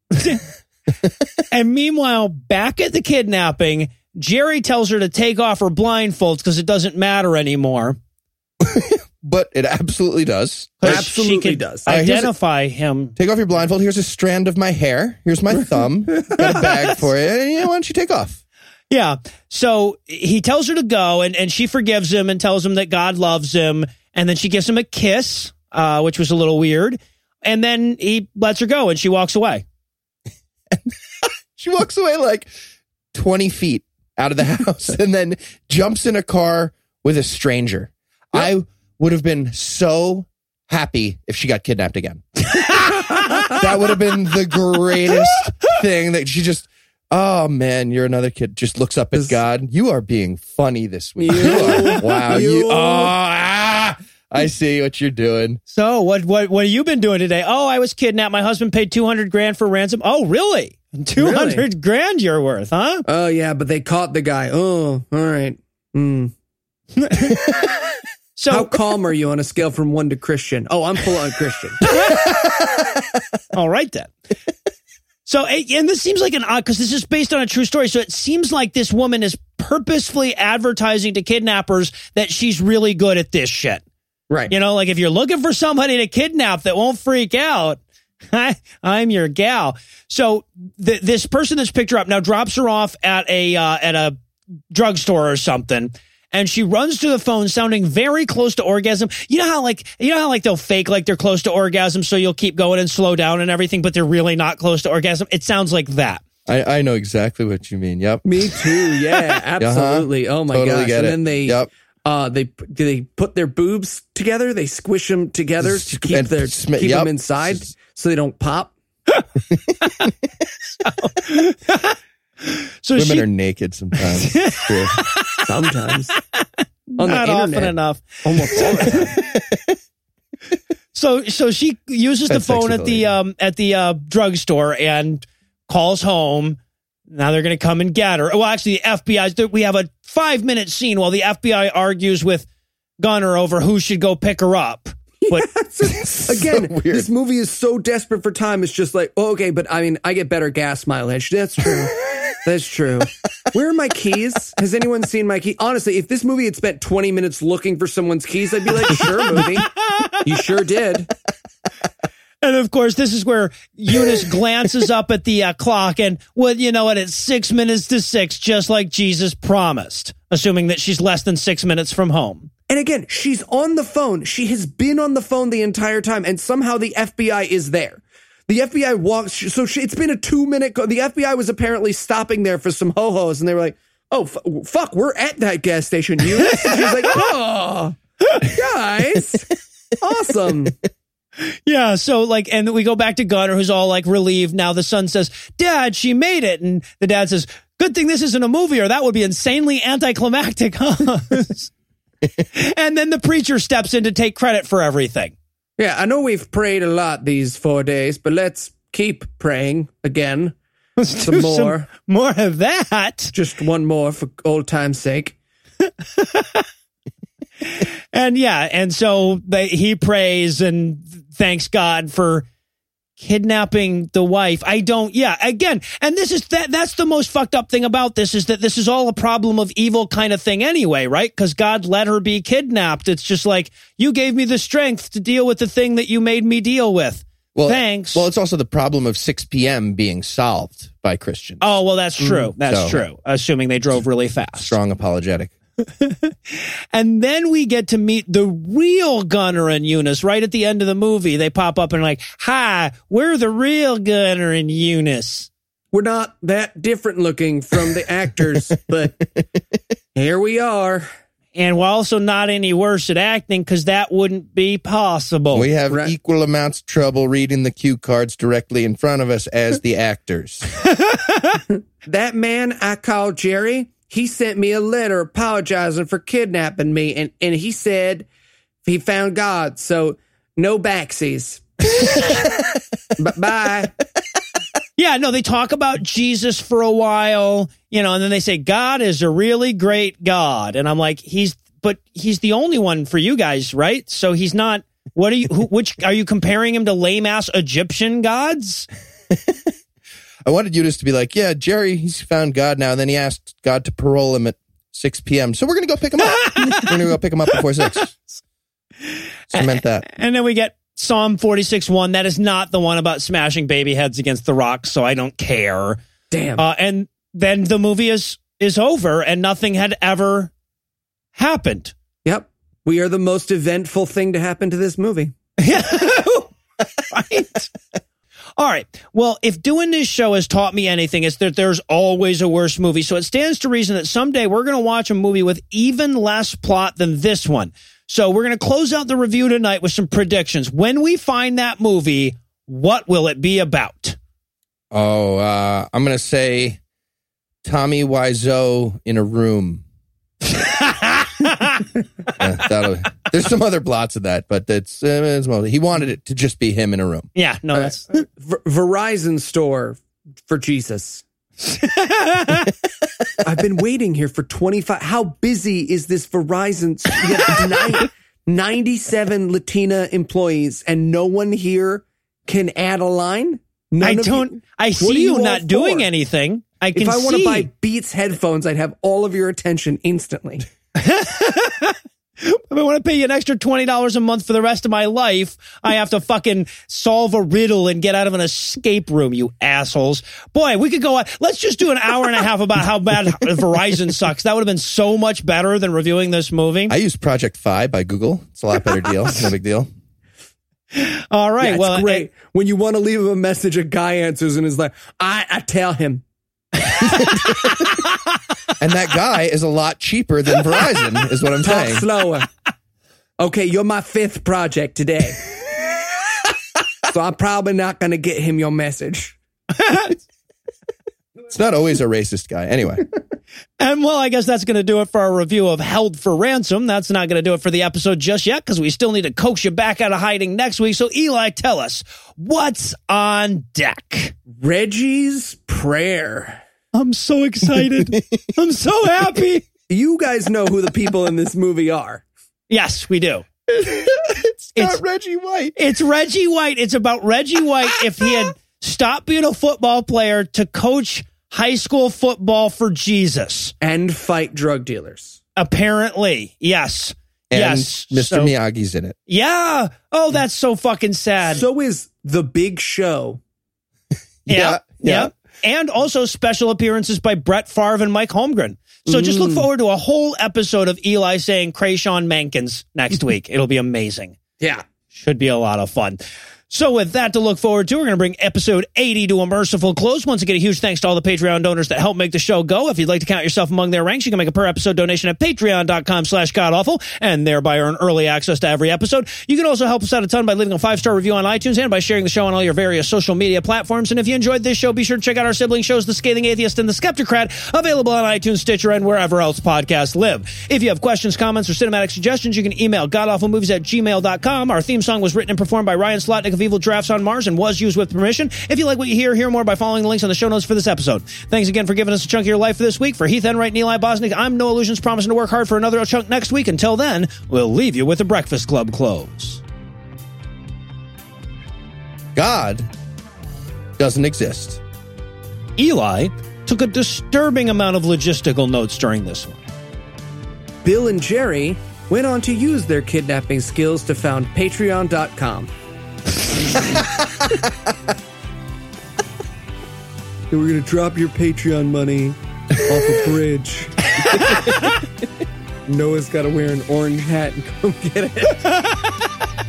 And meanwhile, back at the kidnapping, Jerry tells her to take off her blindfolds because it doesn't matter anymore. But it absolutely does. Absolutely does. Identify him. Take off your blindfold. Here's a strand of my hair. Here's my thumb. Got a bag for you. Why don't you take off? Yeah. So he tells her to go, and she forgives him and tells him that God loves him. And then she gives him a kiss, which was a little weird. And then he lets her go, and she walks away. She walks away like 20 feet out of the house and then jumps in a car with a stranger. Yep. I would have been so happy if she got kidnapped again. That would have been the greatest thing that she just, oh man, you're another kid. Just looks up at God. You are being funny this week. Wow. I see what you're doing. So what have you been doing today? Oh, I was kidnapped. My husband paid $200,000 for ransom. Oh, really? 200 grand you're worth, huh? Oh, yeah, but they caught the guy. Oh, all right. So how calm are you on a scale from 1 to Christian? Oh, I'm full on Christian. All right, then. So, and this seems like an odd, because this is based on a true story. So it seems like this woman is purposefully advertising to kidnappers that she's really good at this shit. Right. You know, like if you're looking for somebody to kidnap that won't freak out, I'm your gal. So this person that's picked her up now drops her off at a drugstore or something. and she runs to the phone sounding very close to orgasm. You know how they'll fake like they're close to orgasm, so you'll keep going and slow down and everything, but they're really not close to orgasm? It sounds like that. I know exactly what you mean. Yep. Me too. Yeah, absolutely. Oh my Totally gosh. get And it. then they put their boobs together. They squish them together to keep them inside so they don't pop. So women are naked sometimes. It's true. Sometimes. On not the often internet. enough. Almost all the time. So she uses the That's phone at the drugstore and calls home. Now they're going to come and get her. Well, actually, the FBI. We have a 5-minute scene while the FBI argues with Gunner over who should go pick her up. But again, this movie is so desperate for time. It's just like, oh, okay, but I mean, I get better gas mileage. That's true. That's true. Where are my keys? Has anyone seen my key? Honestly, if this movie had spent 20 minutes looking for someone's keys, I'd be like, sure, movie. You sure did. And of course, this is where Eunice glances up at the clock and, well, you know what? It's 6 minutes to 6, just like Jesus promised, assuming that she's less than 6 minutes from home. And again, she's on the phone. She has been on the phone the entire time, and somehow the FBI is there. The FBI walks, so it's been a 2-minute. The FBI was apparently stopping there for some ho-hos, and they were like, "Oh fuck, we're at that gas station." Eunice, and she's like, "Oh, guys, awesome." Yeah, so like, and we go back to Gunner, who's all like relieved. Now the son says, "Dad, she made it," and the dad says, "Good thing this isn't a movie, or that would be insanely anticlimactic." Huh? And then the preacher steps in to take credit for everything. Yeah, I know we've prayed a lot these 4 days, but let's keep praying again. Some more. More of that. Just one more for old time's sake. And so he prays and thanks God for kidnapping the wife. Again, and that's the most fucked up thing about this, is that this is all a problem of evil kind of thing anyway, right? Because God let her be kidnapped. It's just like, you gave me the strength to deal with the thing that you made me deal with. Well, thanks. Well, it's also the problem of 6 p.m. being solved by Christians. Oh, well, that's true. That's true. Assuming they drove really fast. Strong apologetic. And then we get to meet the real Gunner and Eunice right at the end of the movie. They pop up and are like, "Hi, we're the real Gunner and Eunice." We're not that different looking from the actors, but here we are. And we're also not any worse at acting, because that wouldn't be possible. We have equal amounts of trouble reading the cue cards directly in front of us as the actors. That man I call Jerry, he sent me a letter apologizing for kidnapping me, and he said he found God, so no backsies. Bye. Yeah, no, they talk about Jesus for a while, and then they say, God is a really great God. And I'm like, he's the only one for you guys, right? So he's not, which are you comparing him to lame ass Egyptian gods? I wanted Eunice to be like, yeah, Jerry, he's found God now. And then he asked God to parole him at 6 p.m. So we're going to go pick him up. We're going to go pick him up before 6. Cement that. And then we get Psalm 46:1. That is not the one about smashing baby heads against the rocks, so I don't care. Damn. And then the movie is over, and nothing had ever happened. Yep. We are the most eventful thing to happen to this movie. Right? All right. Well, if doing this show has taught me anything, it's that there's always a worse movie. So it stands to reason that someday we're going to watch a movie with even less plot than this one. So we're going to close out the review tonight with some predictions. When we find that movie, what will it be about? Oh, I'm going to say Tommy Wiseau in a room. There's some other plots of that, but he wanted it to just be him in a room. Yeah, no, that's Verizon store for Jesus. I've been waiting here for 25. How busy is this Verizon? We have 97 Latina employees, and no one here can add a line. I see you not doing anything. If I want to buy Beats headphones, I'd have all of your attention instantly. If I want to pay you an extra $20 a month for the rest of my life, I have to fucking solve a riddle and get out of an escape room, you assholes. Boy, we could go on. Let's just do an hour and a half about how bad Verizon sucks. That would have been so much better than reviewing this movie. I use Project Fi by Google. It's a lot better deal. No big deal. All right. Yeah, it's great. When you want to leave him a message, a guy answers and is like, I tell him. And that guy is a lot cheaper than Verizon, is what I'm Talk saying. slower. Okay, you're my 5th project today. So I'm probably not going to get him your message. It's not always a racist guy. Anyway. And well, I guess that's going to do it for our review of Held for Ransom. That's not going to do it for the episode just yet because we still need to coax you back out of hiding next week. So Eli, tell us, what's on deck? Reggie's Prayer. I'm so excited. I'm so happy. You guys know who the people in this movie are. Yes, we do. It's not Reggie White. It's Reggie White. It's about Reggie White if he had stopped being a football player to coach high school football for Jesus. And fight drug dealers. Apparently, yes. And yes. Mr. Miyagi's in it. Yeah. Oh, that's so fucking sad. So is The Big Show. Yeah. And also special appearances by Brett Favre and Mike Holmgren. So just look forward to a whole episode of Eli saying Krayshawn Mankins next week. It'll be amazing. Yeah. Should be a lot of fun. So with that to look forward to, we're going to bring episode 80 to a merciful close. Once again, a huge thanks to all the Patreon donors that help make the show go. If you'd like to count yourself among their ranks, you can make a per episode donation at patreon.com/godawful and thereby earn early access to every episode. You can also help us out a ton by leaving a 5-star review on iTunes and by sharing the show on all your various social media platforms. And if you enjoyed this show, be sure to check out our sibling shows, The Scathing Atheist and The Skeptocrat, available on iTunes, Stitcher, and wherever else podcasts live. If you have questions, comments, or cinematic suggestions, you can email godawfulmovies@gmail.com. Our theme song was written and performed by Ryan Slotnick of Evil Drafts on Mars and was used with permission. If you like what you hear more by following the links on the show notes for this episode. Thanks again for giving us a chunk of your life for this week. For Heath Enright and Eli Bosnick, I'm Noah Illusions, promising to work hard for another chunk next week. Until then, we'll leave you with the Breakfast Club close. God doesn't exist. Eli took a disturbing amount of logistical notes during this one. Bill and Jerry went on to use their kidnapping skills to found Patreon.com. We're going to drop your Patreon money off a bridge. Noah's got to wear an orange hat and come get it.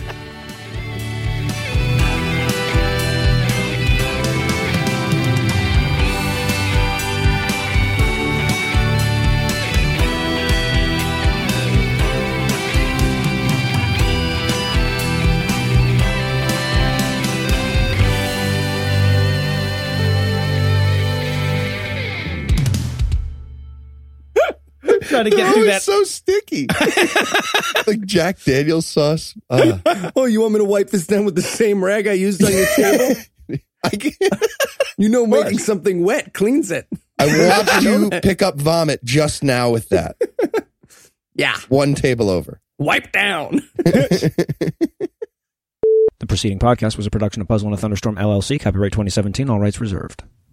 Trying to get through that. So sticky. Like Jack Daniel's sauce. Oh, you want me to wipe this down with the same rag I used on your table? I can't. You know, making something wet cleans it. I watched you pick up vomit just now with that. Yeah. One table over. Wipe down. The preceding podcast was a production of Puzzle and a Thunderstorm LLC, copyright 2017, all rights reserved.